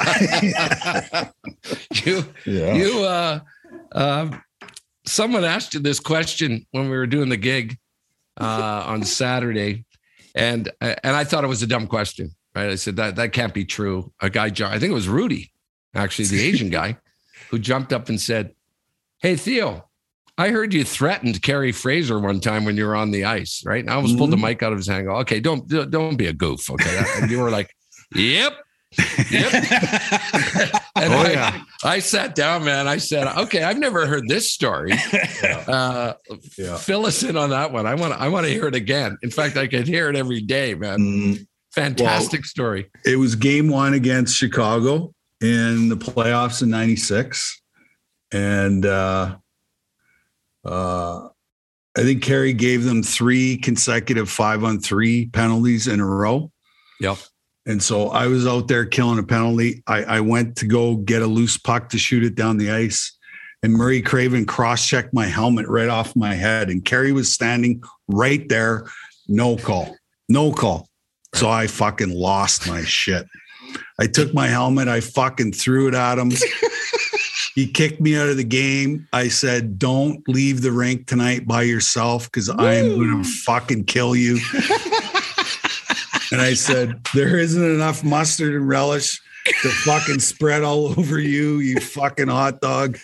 Yeah. you, yeah. you, uh, uh, someone asked you this question when we were doing the gig uh, on Saturday, and and I thought it was a dumb question. Right? I said that that can't be true. A guy, I think it was Rudy, actually, the Asian guy, who jumped up and said, Hey, Theo, I heard you threatened Kerry Fraser one time when you were on the ice, right? And I almost mm-hmm. pulled the mic out of his hand and go, okay, don't, don't be a goof, okay? And you were like, yep. Yep. And oh, I, yeah. I sat down, man. I said, okay, I've never heard this story. Yeah. Uh, yeah. Fill us in on that one. I want to, I want to hear it again. In fact, I could hear it every day, man. Mm. Fantastic well, story. It was game one against Chicago in the playoffs in ninety-six. And uh, uh, I think Kerry gave them three consecutive five on three penalties in a row. Yep. And so I was out there killing a penalty. I, I went to go get a loose puck to shoot it down the ice. And Murray Craven cross-checked my helmet right off my head. And Kerry was standing right there. No call. No call. So I fucking lost my shit. I took my helmet. I fucking threw it at him. He kicked me out of the game. I said, don't leave the rink tonight by yourself because I am going to fucking kill you. And I said, there isn't enough mustard and relish to fucking spread all over you, you fucking hot dog.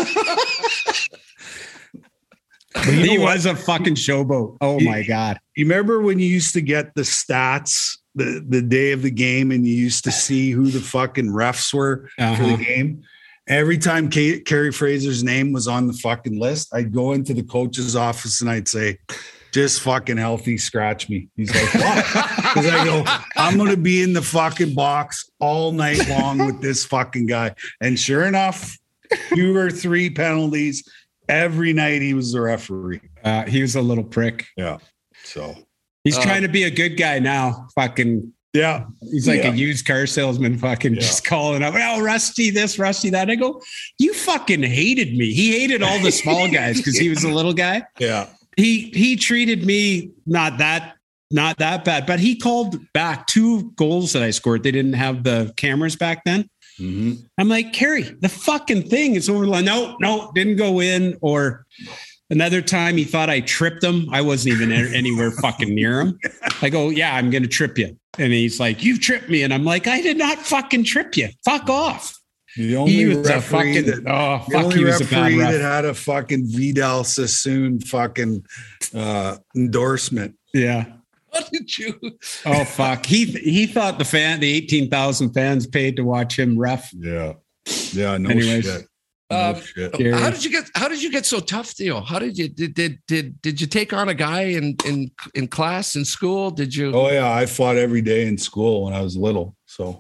He was a fucking showboat. Oh, you, my God. You remember when you used to get the stats the, the day of the game and you used to see who the fucking refs were uh-huh. for the game? Every time K- Kerry Fraser's name was on the fucking list, I'd go into the coach's office and I'd say, just fucking healthy, scratch me. He's like, what? Because I go, I'm going to be in the fucking box all night long with this fucking guy. And sure enough, two or three penalties every night. He was the referee. Uh, he was a little prick. Yeah. So he's uh, trying to be a good guy now. Fucking yeah. He's like yeah. a used car salesman, fucking yeah. just calling up, oh, Rusty this, Rusty that. I go, you fucking hated me. He hated all the small guys because he was a little guy. Yeah. He he treated me not that not that bad, but he called back two goals that I scored. They didn't have the cameras back then. Mm-hmm. I'm like, Kerry, the fucking thing is over. No, no, didn't go in. Or another time he thought I tripped him. I wasn't even anywhere fucking near him. I go, yeah, I'm going to trip you. And he's like, you tripped me. And I'm like, I did not fucking trip you. Fuck off. The only he was referee a fucking, that, oh, the fuck, only he was referee a bad ref. that had a fucking Vidal Sassoon fucking uh, endorsement. Yeah. What did you? Oh, fuck. He he thought the fan, the eighteen thousand fans paid to watch him ref. Yeah. Yeah. No Anyways. shit. No Uh, shit. how did you get? How did you get so tough, Theo? How did you did did did, did you take on a guy in in in class in school? Did you? Oh yeah, I fought every day in school when I was little. So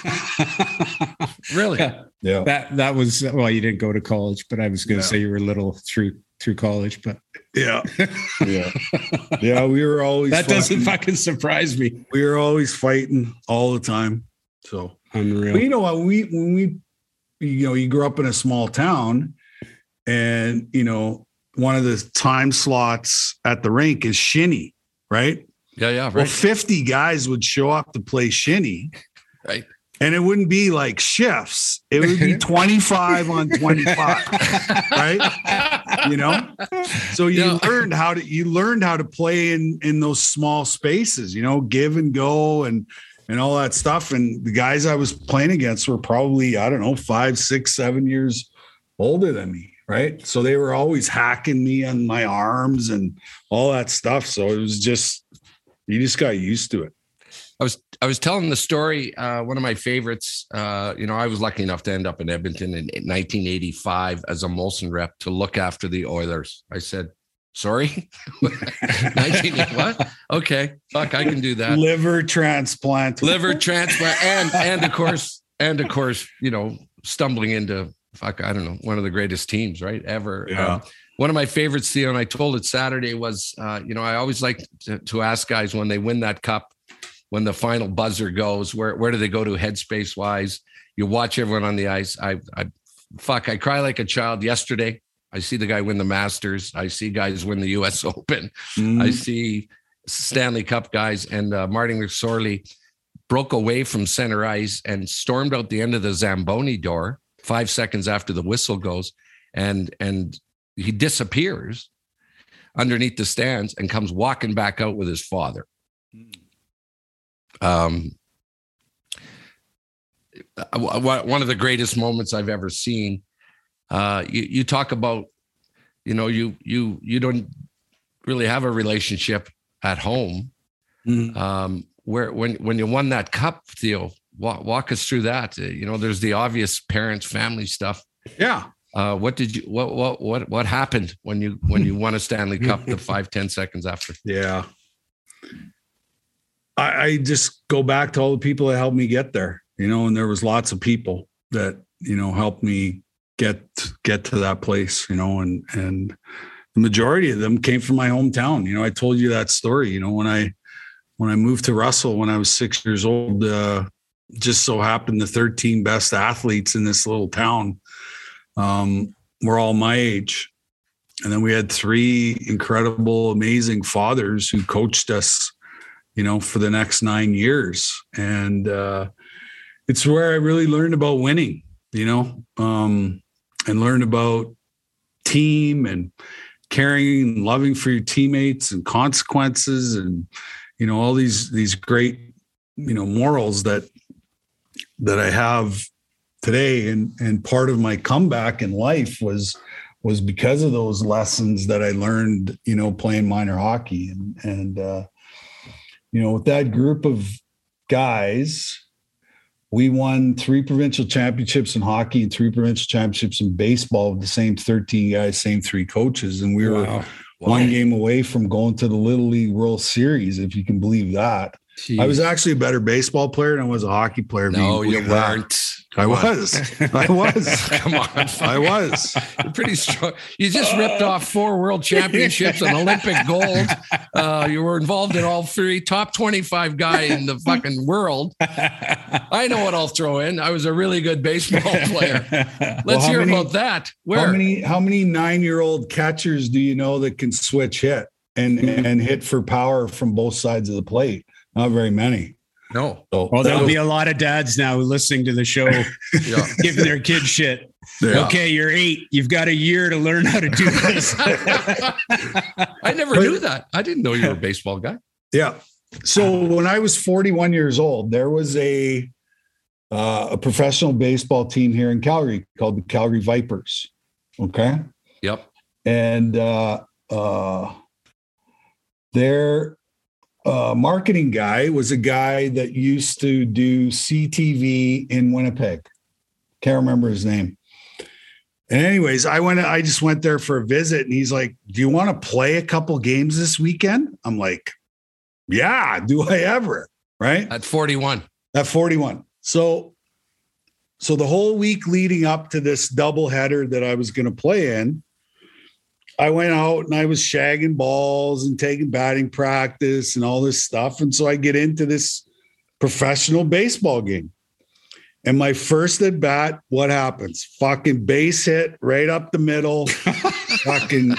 really, yeah. yeah. That that was well. You didn't go to college, but I was going to Yeah. say you were little through through college. But Yeah. Yeah. Yeah. We were always that doesn't fucking, fucking surprise me. we were always fighting all the time. So Unreal. but you know what, we when we you know, you grew up in a small town and you know, one of the time slots at the rink is shinny, right? Yeah, yeah, right. Well, fifty guys would show up to play shinny. Right. And it wouldn't be like shifts. It would be twenty-five on twenty-five, right? You know? So you Yeah. learned how to you learned how to play in in those small spaces, you know, give and go and and all that stuff. And the guys I was playing against were probably, I don't know, five, six, seven years older than me, right? So they were always hacking me on my arms and all that stuff. So it was just, you just got used to it. I was I was telling the story. Uh, one of my favorites. Uh, you know, I was lucky enough to end up in Edmonton in nineteen eighty-five as a Molson rep to look after the Oilers. I said, "Sorry, nineteen what? Okay, fuck, I can do that." Liver transplant, Liver transplant, and and of course, and of course, you know, stumbling into fuck, I don't know, one of the greatest teams, right, ever. Yeah. Um, one of my favorites, Theo, and I told it Saturday was, uh, you know, I always like to, to ask guys when they win that cup, when the final buzzer goes, where where do they go to headspace wise? You watch everyone on the ice. I, I, fuck, I cry like a child. Yesterday, I see the guy win the Masters. I see guys win the U S Open. Mm. I see Stanley Cup guys, and uh, Martin McSorley broke away from center ice and stormed out the end of the Zamboni door five seconds after the whistle goes, and and he disappears underneath the stands and comes walking back out with his father. Um, one of the greatest moments I've ever seen. Uh, you, you talk about, you know, you you you don't really have a relationship at home. Mm-hmm. Um, where when when you won that cup, Theo, walk, walk us through that. Uh, you know, there's the obvious parents, family stuff. Yeah. Uh, what did you what what what what happened when you when you won a Stanley Cup the five ten seconds after? Yeah. I, I just go back to all the people that helped me get there, you know, and there was lots of people that, you know, helped me get get to that place, you know, and and the majority of them came from my hometown. You know, I told you that story, you know, when I when I moved to Russell when I was six years old, uh, just so happened the thirteen best athletes in this little town um, were all my age. And then we had three incredible, amazing fathers who coached us, you know, for the next nine years. And uh, it's where I really learned about winning, you know, um, and learned about team and caring and loving for your teammates and consequences and, you know, all these, these great, you know, morals that, that I have today. And, and part of my comeback in life was, was because of those lessons that I learned, you know, playing minor hockey. And, and, uh, you know, with that group of guys, we won three provincial championships in hockey and three provincial championships in baseball with the same thirteen guys, same three coaches. And we were Wow. one Wow. game away from going to the Little League World Series, if you can believe that. Jeez. I was actually a better baseball player than I was a hockey player. No, Being you believe that. weren't. I Come on. was. I was. Come on. I was. You're pretty strong. You just ripped off four world championships and Olympic gold. Uh, you were involved in all three. Top twenty-five guy in the fucking world. I know what I'll throw in. I was a really good baseball player. Let's Well, how hear many- about that. Where? How many how many nine-year-old catchers do you know that can switch hit and and hit for power from both sides of the plate? Not very many. No. So Well, that there'll was- be a lot of dads now listening to the show, Yeah. giving their kids shit. yeah. Okay, you're eight. You've got a year to learn how to do this. I never knew that. I didn't know you were a baseball guy. Yeah. So when I was forty-one years old, there was a uh, a professional baseball team here in Calgary called the Calgary Vipers. Okay. Yep. And uh, uh, their uh, marketing guy was a guy that used to do C T V in Winnipeg. Can't remember his name. And anyways, I went. I just went there for a visit, and he's like, "Do you want to play a couple games this weekend?" I'm like, "Yeah, do I ever?" Right At forty-one. at forty-one. So, so the whole week leading up to this doubleheader that I was going to play in, I went out and I was shagging balls and taking batting practice and all this stuff. And so I get into this professional baseball game. And my first at bat, what happens? Fucking base hit right up the middle. Fucking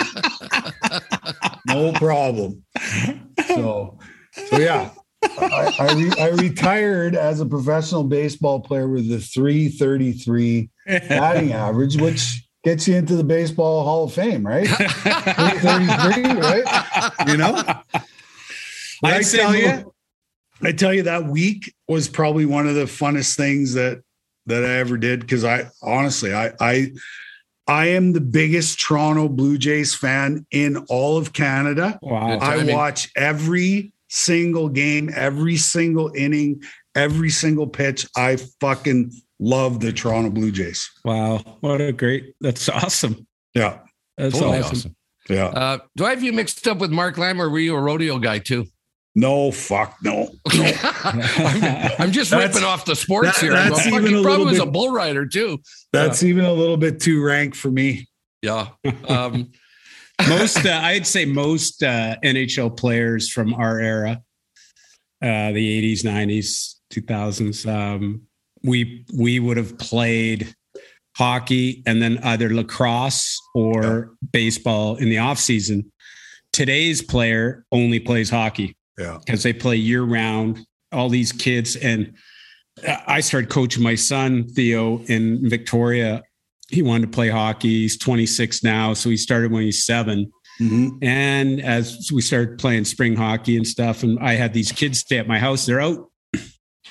no problem. So, so yeah. I, I, re, I retired as a professional baseball player with a three thirty-three batting average, which gets you into the Baseball Hall of Fame, right? three thirty-three, right? You know? But I tell you, I tell you that week was probably one of the funnest things that that I ever did, because I honestly I I I am the biggest Toronto Blue Jays fan in all of Canada. wow. I timing. watch every single game, every single inning, every single pitch. I fucking love the Toronto Blue Jays. Wow. What a great, that's awesome. Yeah. That's Totally awesome. awesome. Yeah. Uh, do I have you mixed up with Mark Lamb, or were you a rodeo guy too? No, fuck no. no. I'm, I'm just That's- ripping off the sports that- here. that's Well, fuck, even he a probably little was bit- a bull rider too. That's even a little bit too rank for me. Yeah. Um, Most, uh, I'd say most uh, N H L players from our era, uh, the eighties, nineties, two thousands, um, we we would have played hockey and then either lacrosse or baseball in the off season. Today's player only plays hockey Yeah. because they play year round. All these kids, and I started coaching my son Theo in Victoria. He wanted to play hockey. He's twenty-six now, so he started when he's seven. Mm-hmm. And as we started playing spring hockey and stuff, and I had these kids stay at my house, they're out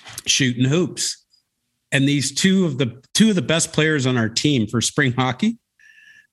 shooting hoops. And these two of the two of the best players on our team for spring hockey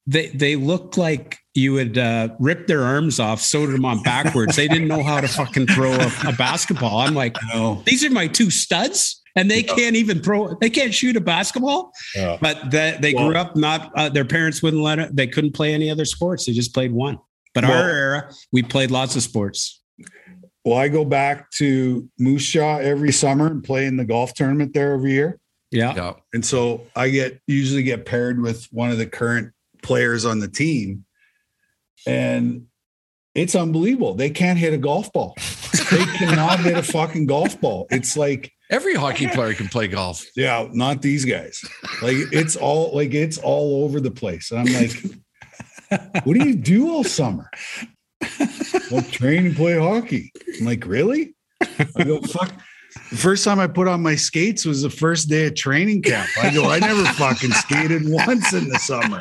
they they looked like you would uh, rip their arms off, sewed them on backwards. They didn't know how to fucking throw a, a basketball. I'm like, No. these are my two studs, and they Yeah. can't even throw. They can't shoot a basketball. Yeah. But that they Well- grew up not. Uh, their parents wouldn't let it. They couldn't play any other sports. They just played one. But Well- our era, we played lots of sports. Well, I go back to Moose Jaw every summer and play in the golf tournament there every year. Yeah. Yeah. And so I get usually get paired with one of the current players on the team. And it's unbelievable. They can't hit a golf ball. They cannot hit a fucking golf ball. It's like, Every hockey player can play golf. yeah, not these guys. Like it's all like it's all over the place. And I'm like, what do you do all summer? Well, train and play hockey. I'm like, really? I go, fuck. The first time I put on my skates was the first day of training camp. I go, I never fucking skated once in the summer.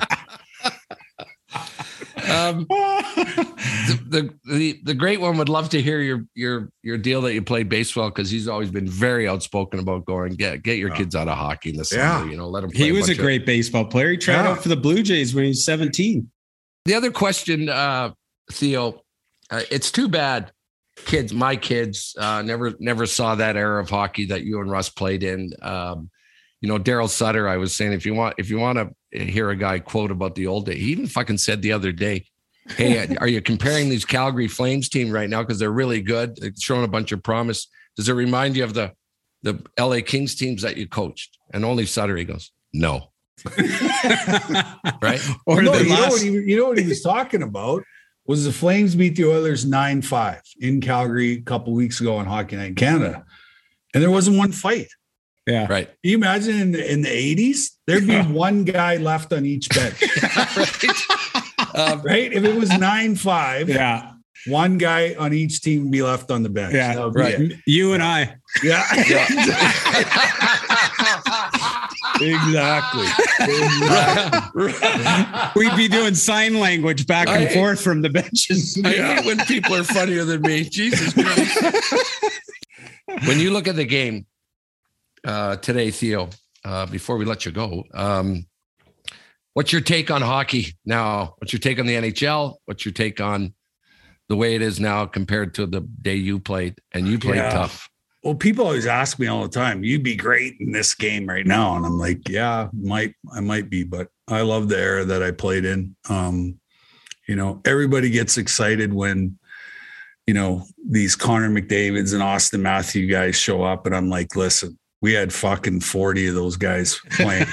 Um, the, the the the great one would love to hear your your your deal that you played baseball, because he's always been very outspoken about going get get your Yeah. kids out of hockey in the summer. Yeah. You know, let them. Play He was a bunch of- great baseball player. He tried Yeah. out for the Blue Jays when he was seventeen. The other question, uh, Theo, uh, it's too bad. Kids, my kids, uh, never never saw that era of hockey that you and Russ played in. Um, you know, Daryl Sutter. I was saying, if you want, if you want to hear a guy quote about the old day, he even fucking said the other day, "Hey, are you comparing these Calgary Flames team right now because they're really good, they're showing a bunch of promise? Does it remind you of the the L A Kings teams that you coached?" And only Sutter, he goes, "No." Right? Or no, the you, know last, what he, you know what he was talking about was the Flames beat the Oilers nine five in Calgary a couple weeks ago on Hockey Night in Canada. And there wasn't one fight. yeah. Right. Can you imagine in the, in the eighties, there'd be one guy left on each bench, right. Um, right? If it was nine five, Yeah. one guy on each team would be left on the bench. Yeah. That would be Right. it. You and I. Yeah. Yeah. exactly. exactly. We'd be doing sign language back and I- forth from the benches. I hate when people are funnier than me. Jesus Christ. When you look at the game uh, today, Theo, uh, before we let you go, um, what's your take on hockey now? What's your take on the N H L? What's your take on the way it is now compared to the day you played? And you played Yeah. tough. Well, people always ask me all the time, "You'd be great in this game right now," and I'm like, "Yeah, might I might be," but I love the era that I played in. Um, you know, everybody gets excited when, you know, these Connor McDavids and Austin Matthew guys show up, and I'm like, "Listen, we had fucking forty of those guys playing."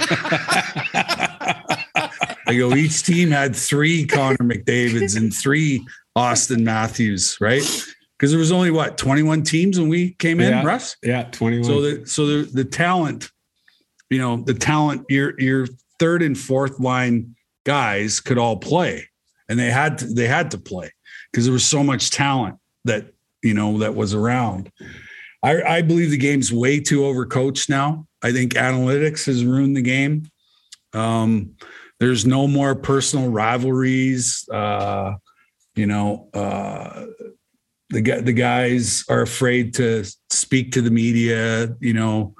I go, each team had three Connor McDavids and three Austin Matthews, right? Because there was only what twenty-one teams when we came in, Yeah. Russ. Yeah. twenty-one. So the so the the talent, you know, the talent, your your third and fourth line guys could all play, and they had to, they had to play because there was so much talent that, you know, that was around. I, I believe the game's way too overcoached now. I think analytics has ruined the game. Um, there's no more personal rivalries. Uh, you know, uh, the the guys are afraid to speak to the media. You know,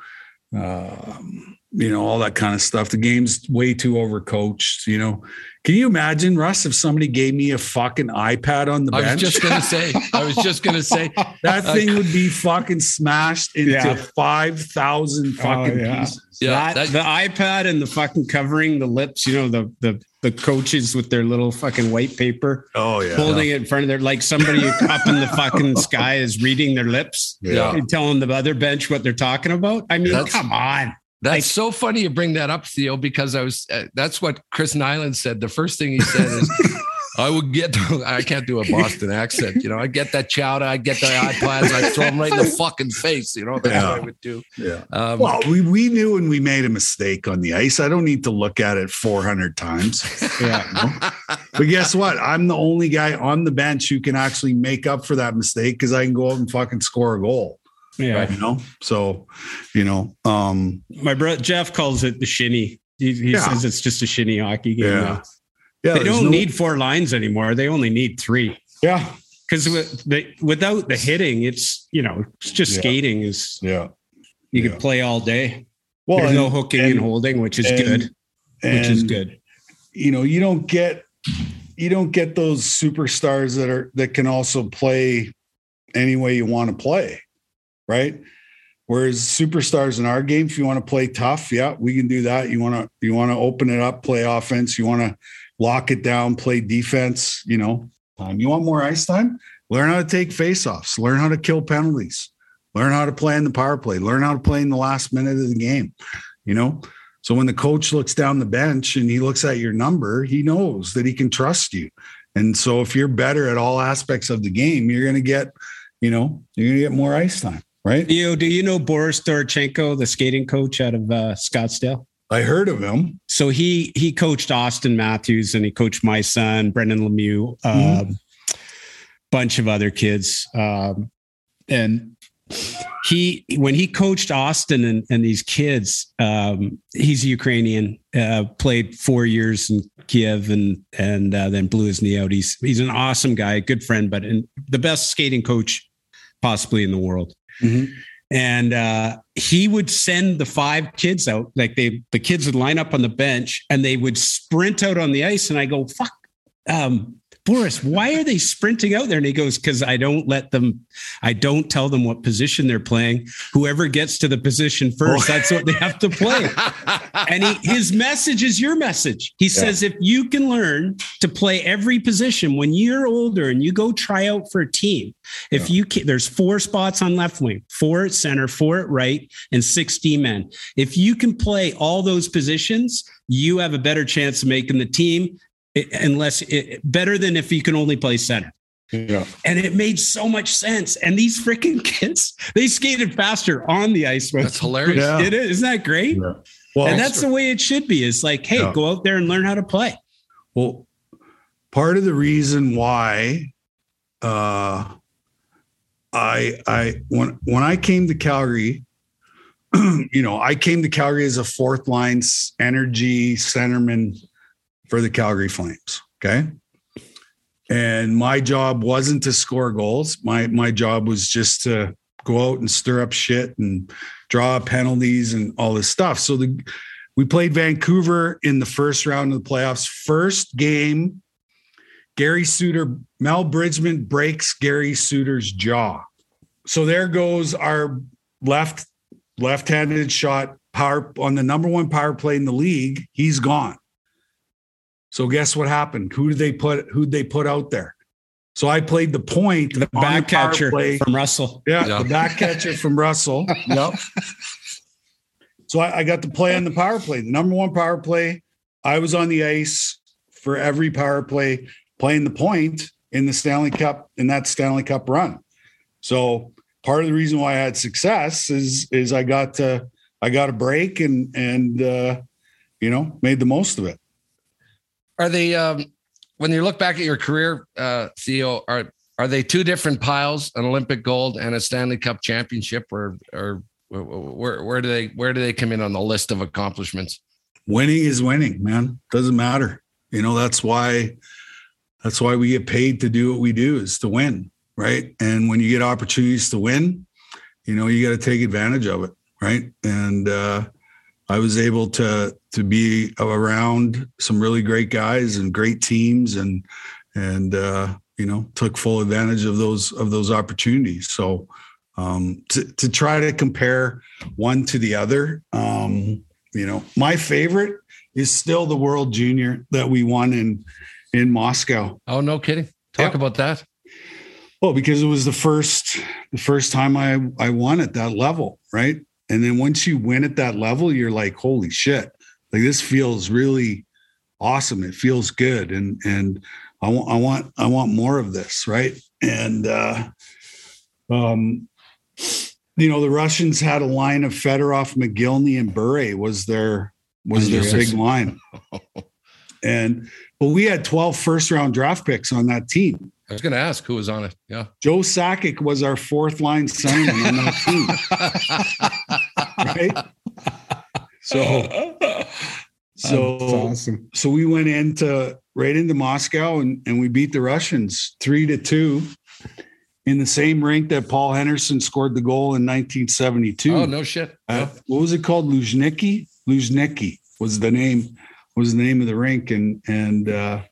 um, you know, all that kind of stuff. The game's way too overcoached. You know, can you imagine, Russ, if somebody gave me a fucking iPad on the I bench? was just gonna say. I was just gonna say. That thing would be fucking smashed into Yeah. five thousand fucking Oh, yeah. pieces. Yeah, that, that- the iPad and the fucking covering the lips, you know, the the the coaches with their little fucking white paper Oh yeah. holding it in front of their, like somebody up in the fucking sky is reading their lips Yeah. and telling the other bench what they're talking about. I mean, That's- come on. That's Like- so funny you bring that up, Theo, because I was, uh, that's what Chris Nyland said. The first thing he said is, I would get, I can't do a Boston accent. You know, I get that chowder, I get the iPads, I throw them right in the fucking face. You know, that's Yeah. what I would do. Yeah. Um, Well, we, we knew when we made a mistake on the ice. I don't need to look at it four hundred times. Yeah. But guess what? I'm the only guy on the bench who can actually make up for that mistake because I can go out and fucking score a goal. Yeah. You know? So, you know, um, My brother Jeff calls it the shinny. He, he Yeah. says it's just a shinny hockey game. Yeah. Now. yeah, They there's don't no- need four lines anymore. They only need three. Yeah. Because with the, without the hitting, it's, you know, it's just Yeah. skating is, Yeah. you Yeah. can play all day. Well, There's and- no hooking and, and- holding, which is and- good. Which is and- good. you know, you don't get you don't get those superstars that are that can also play any way you want to play, right? Whereas superstars in our game, if you want to play tough, yeah, we can do that. You want to you want to open it up, play offense. You want to lock it down, play defense. You know, um, you want more ice time? Learn how to take faceoffs. Learn how to kill penalties. Learn how to play in the power play. Learn how to play in the last minute of the game. You know, so when the coach looks down the bench and he looks at your number, he knows that he can trust you. And so if you're better at all aspects of the game, you're going to get, you know, you're going to get more ice time, right? You know, do you know Boris Dorchenko, the skating coach out of uh, Scottsdale? I heard of him. So he he coached Austin Matthews and he coached my son, Brendan Lemieux, a mm-hmm. um, bunch of other kids. Um, and he, when he coached Austin and, and these kids, um, he's Ukrainian, uh, played four years in Kiev and, and uh, then blew his knee out. He's, he's an awesome guy, a good friend, but in, the best skating coach possibly in the world. Mm-hmm. And uh, he would send the five kids out, like they, the kids would line up on the bench and they would sprint out on the ice. And I go, fuck, um, Boris, why are they sprinting out there? And he goes, because I don't let them, I don't tell them what position they're playing. Whoever gets to the position first, oh. that's what they have to play. And he, his message is your message. He yeah. says, if you can learn to play every position when you're older and you go try out for a team, if yeah. you can, there's four spots on left wing, four at center, four at right, and six D-men. If you can play all those positions, you have a better chance of making the team. It, unless it, better than if you can only play center. Yeah. And it made so much sense. And these freaking kids, they skated faster on the ice. That's hilarious. Yeah. It is. Isn't that great? Yeah. Well, and that's the way it should be. It's like, hey, yeah. go out there and learn how to play. Well, part of the reason why uh, I, I, when, when I came to Calgary, you know, I came to Calgary as a fourth line energy centerman for the Calgary Flames. Okay. And my job wasn't to score goals. My, my job was just to go out and stir up shit and draw penalties and all this stuff. So the, we played Vancouver in the first round of the playoffs. First game, Gary Suter, Mel Bridgman breaks Gary Suter's jaw. So there goes our left, left-handed shot power on the number one power play in the league. He's gone. So guess what happened? Who did they put? Who did they put out there? So I played the point, the back catcher play. from Russell. Yeah, yeah, the back catcher from Russell. Yep. So I, I got to play on the power play, the number one power play. I was on the ice for every power play, playing the point in the Stanley Cup in that Stanley Cup run. So part of the reason why I had success is is I got to I got a break and and uh, you know made the most of it. Are they, um, when you look back at your career, uh, Theo, are are they two different piles, an Olympic gold and a Stanley Cup championship, or or where where do they where do they come in on the list of accomplishments? Winning is winning, man. Doesn't matter. You know, that's why that's why we get paid to do what we do, is to win, right? And when you get opportunities to win, you know, you got to take advantage of it, right? And uh, I was able to to be around some really great guys and great teams, and and uh, you know, took full advantage of those of those opportunities. So um, to to try to compare one to the other, um, you know, my favorite is still the World Junior that we won in in Moscow. Oh, no kidding! Talk yep. about that. Well, because it was the first the first time I I won at that level, right? And then once you win at that level, you're like, holy shit, like this feels really awesome. It feels good. And, and I want, I want, I want more of this. Right. And, uh, um, you know, the Russians had a line of Fedorov, McGillney, and Bure was their, was their yes. big line. And, but we had twelve first round draft picks on that team. I was going to ask who was on it. Yeah. Joe Sakic was our fourth line centerman on that team. Right. So, so, awesome. so we went into right into Moscow and, and we beat the Russians three to two in the same rink that Paul Henderson scored the goal in nineteen seventy-two. Oh, no shit. No. Uh, what was it called? Luzhniki? Luzhniki was the name, was the name of the rink. And, and, uh,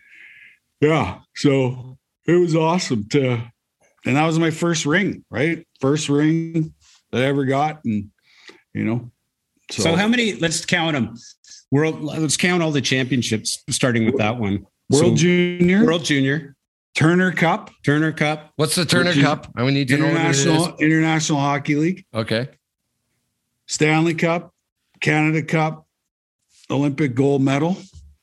yeah, so it was awesome to, and that was my first ring, right? First ring that I ever got. And, you know, so, so how many, let's count them. World, let's count all the championships, starting with that one. World so, Junior, World Junior, Turner Cup, Turner Cup. What's the Turner Cup? I need to International, know what it is. International Hockey League. Okay. Stanley Cup, Canada Cup, Olympic gold medal.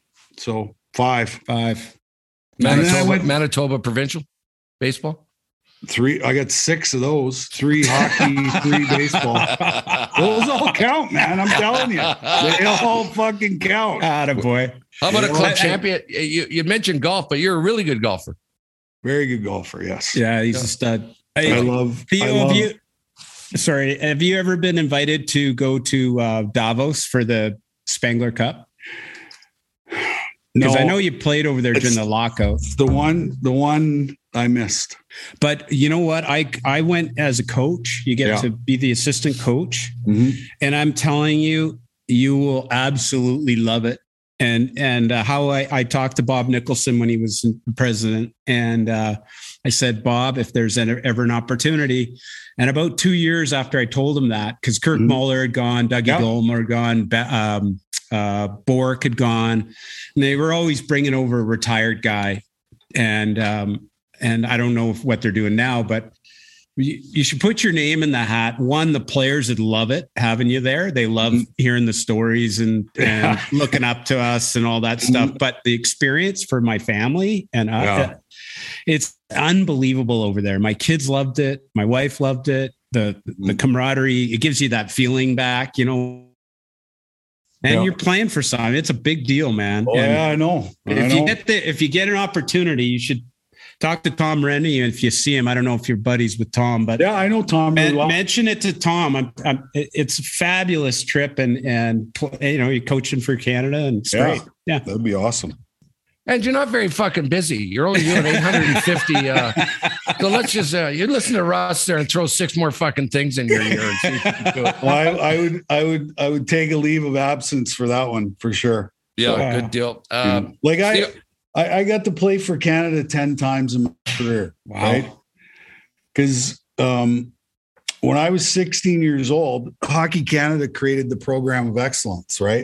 So five, five. Manitoba, went, Manitoba provincial baseball. Three. I got six of those. Three hockey, three baseball. Those all count, man. I'm telling you, they all fucking count. Attaboy. How about a club champion? You, you mentioned golf, but you're a really good golfer. Very good golfer. Yes. Yeah, he's yeah. a stud. Hey, I love. Theo, I love have you, sorry, have you ever been invited to go to uh, Davos for the Spengler Cup? Because no, I know you played over there during the lockout. The one, the one I missed. But you know what? I I went as a coach. You get yeah. to be the assistant coach, mm-hmm. and I'm telling you, you will absolutely love it. And and uh, how I, I talked to Bob Nicholson when he was president, and uh, I said, Bob, if there's ever an opportunity. And about two years after I told him that, because Kirk mm-hmm. Muller had gone, Dougie yep. Dolmer had gone, um, uh, Bork had gone, and they were always bringing over a retired guy. And um, and I don't know what they're doing now, but you, you should put your name in the hat. One, the players would love it having you there. They love mm-hmm. hearing the stories and, and looking up to us and all that stuff. But the experience for my family and us, yeah. it's unbelievable over there. My kids loved it. My wife loved it. The mm-hmm. the camaraderie, it gives you that feeling back, you know. And yeah. you're playing for something. It's a big deal, man. Oh, and yeah, I know. I if know. you get the if you get an opportunity, you should talk to Tom Rennie. If you see him, I don't know if you're buddies with Tom, but yeah, I know Tom. Men, well. Mention it to Tom. I'm, I'm, it's a fabulous trip, and and you know you're coaching for Canada, and it's yeah, great. Yeah, that'd be awesome. And you're not very fucking busy. You're only doing eight hundred fifty. Uh, so let's just uh, you listen to Ross there and throw six more fucking things in your ear. And see if you can do it. Well, I, I would, I would, I would take a leave of absence for that one for sure. Yeah, so, good deal. Um, like I, I, I got to play for Canada ten times in my career. Wow. Right? Because um, when I was sixteen years old, Hockey Canada created the program of excellence. Right?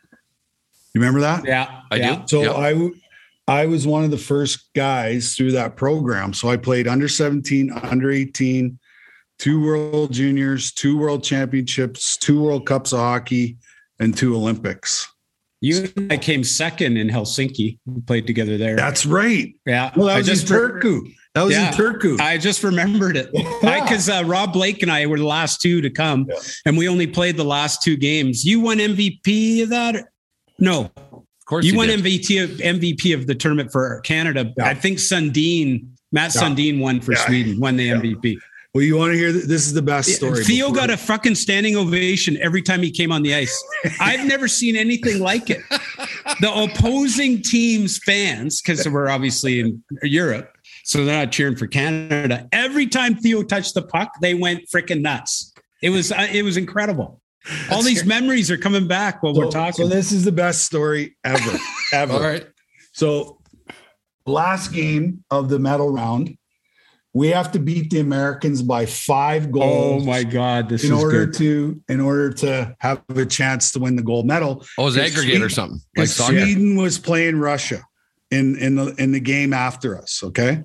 You remember that? Yeah, I yeah. do. So yeah. I, I was one of the first guys through that program. So I played under seventeen, under eighteen, two World Juniors, two World Championships, two World Cups of hockey, and two Olympics. You and I came second in Helsinki. We played together there. That's right. Yeah. Well, that was just in Turku. That was yeah, in Turku. I just remembered it. Because uh, Rob Blake and I were the last two to come, yeah. and we only played the last two games. You won M V P of that? No. Of course you, you won did. M V P of, M V P of the tournament for Canada. Yeah. I think Sundin, Matt yeah. Sundin won for yeah. Sweden, won the yeah. M V P. Well, you want to hear, th- this is the best story. Theo before. got a fucking standing ovation every time he came on the ice. I've never seen anything like it. The opposing team's fans, because we're obviously in Europe, so they're not cheering for Canada. Every time Theo touched the puck, they went freaking nuts. It was, uh, it was incredible. All That's these scary. memories are coming back while so, we're talking. So this is the best story ever, ever. All right. So last game of the medal round, we have to beat the Americans by five goals. Oh my God. This in is order good. to, in order to have a chance to win the gold medal. Oh, it was aggregate Sweden, or something. Like Sweden was playing Russia in, in the, in the game after us. Okay.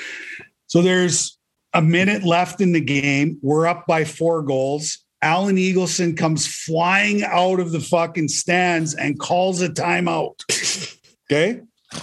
So there's a minute left in the game. We're up by four goals. Alan Eagleson comes flying out of the fucking stands and calls a timeout. Okay.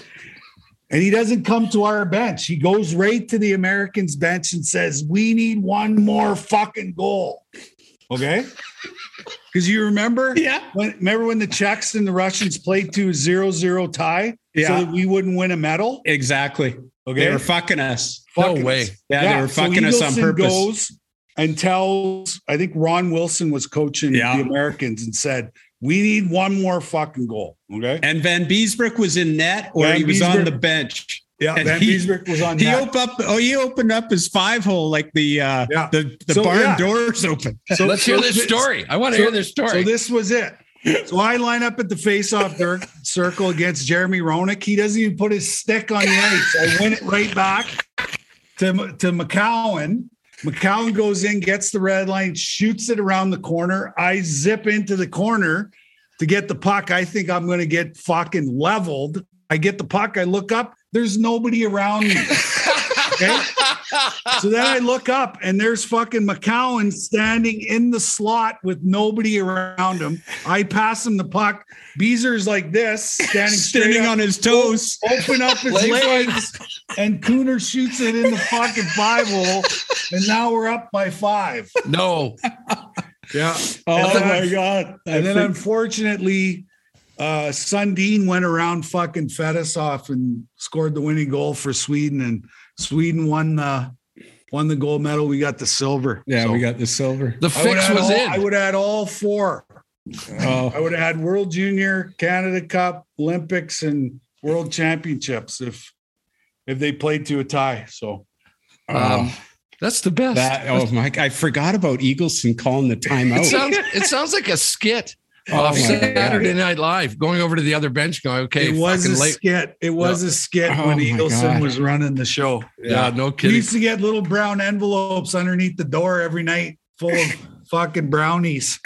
And he doesn't come to our bench. He goes right to the Americans bench and says, we need one more fucking goal. Okay. Because you remember, yeah. When, remember when the Czechs and the Russians played to a zero zero tie yeah. so that we wouldn't win a medal? Exactly. Okay. They were fucking us. Fucking no way. Us. Yeah, yeah, they were fucking so us on purpose. Goes and tells, I think Ron Wilson was coaching yeah. the Americans and said, we need one more fucking goal. Okay. And Van Beesbroek was in net or Van he was Beesbroek, on the bench. Yeah. And Van he, Beesbroek was on he net. Opened up, oh, he opened up his five hole like the uh, yeah. the, the so, barn yeah. doors open. So let's so hear this story. I want to so, hear this story. So this was it. So I line up at the face-off dirt circle against Jeremy Roenick. He doesn't even put his stick on the ice. I win it right back to, to McCowan. McCowan goes in, gets the red line, shoots it around the corner. I zip into the corner to get the puck. I think I'm going to get fucking leveled. I get the puck. I look up. There's nobody around me. Okay? So then I look up and there's fucking McCowan standing in the slot with nobody around him. I pass him the puck. Beezer's like this, standing standing on his toes, open up his legs, and Cooner shoots it in the fucking five hole. And now we're up by five. No. Yeah. Oh then, my God. I and then think- unfortunately, uh, Sundin went around fucking Fedosov and scored the winning goal for Sweden, and Sweden won uh, won the gold medal. We got the silver. Yeah, So we got the silver. The I would fix have was all, in. I would have had all four. Oh, I would have had World Junior, Canada Cup, Olympics, and World Championships if if they played to a tie. So Um, that's the best. that, oh my! I forgot about Eagleson calling the timeout. It sounds it sounds like a skit Oh off my Saturday God. Night Live, going over to the other bench, going, "Okay, it was a fucking late." skit. It was a skit Oh when my Eagleson God. was running the show. Yeah, no We kidding. used to get little brown envelopes underneath the door every night full of fucking brownies.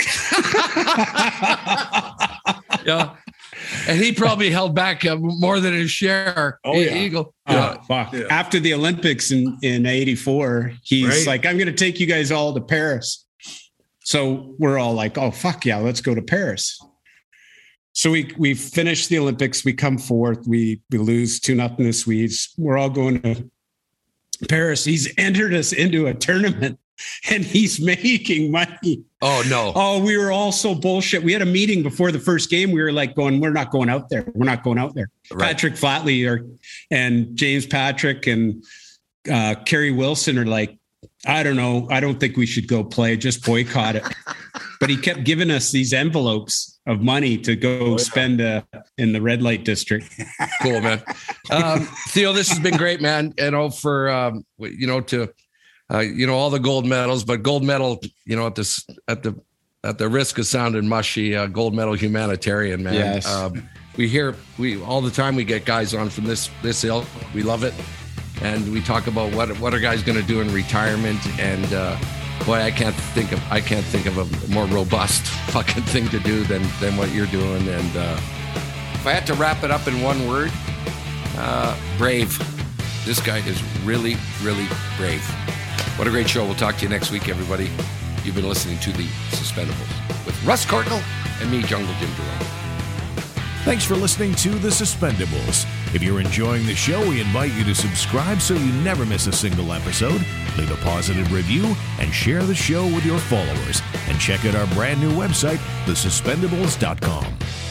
Yeah, and he probably held back uh, more than his share. Oh, yeah. Eagle. Oh, Yeah. fuck. Yeah. After the Olympics in in eighty-four, he's Right. like, "I'm going to take you guys all to Paris." So we're all like, "Oh fuck yeah, let's go to Paris." So we we finish the Olympics, we come fourth, we we lose two nothing to Swedes. We're all going to Paris. He's entered us into a tournament, and he's making money. Oh no. Oh, we were all so bullshit. We had a meeting before the first game. We were like going, we're not going out there. We're not going out there. Right. Patrick Flatley or, and James Patrick and uh, Kerry Wilson are like, I don't know. I don't think we should go play. Just boycott it. But he kept giving us these envelopes of money to go Oh, yeah. spend uh, in the red light district. Cool, man. Um, Theo, this has been great, man. You know, for um, you know, to uh, you know, all the gold medals, but gold medal, you know, at this at the at the risk of sounding mushy, uh, gold medal humanitarian, man. Yes. Um, we hear we all the time we get guys on from this this ilk. We love it. And we talk about what what are guys going to do in retirement, and uh, boy, I can't think of I can't think of a more robust fucking thing to do than than what you're doing. And uh, if I had to wrap it up in one word, uh, brave. This guy is really, really brave. What a great show! We'll talk to you next week, everybody. You've been listening to the Suspendables with Russ Corkle and me, Jungle Jim Jerome. Thanks for listening to The Suspendables. If you're enjoying the show, we invite you to subscribe so you never miss a single episode, leave a positive review, and share the show with your followers. And check out our brand new website, the suspendables dot com.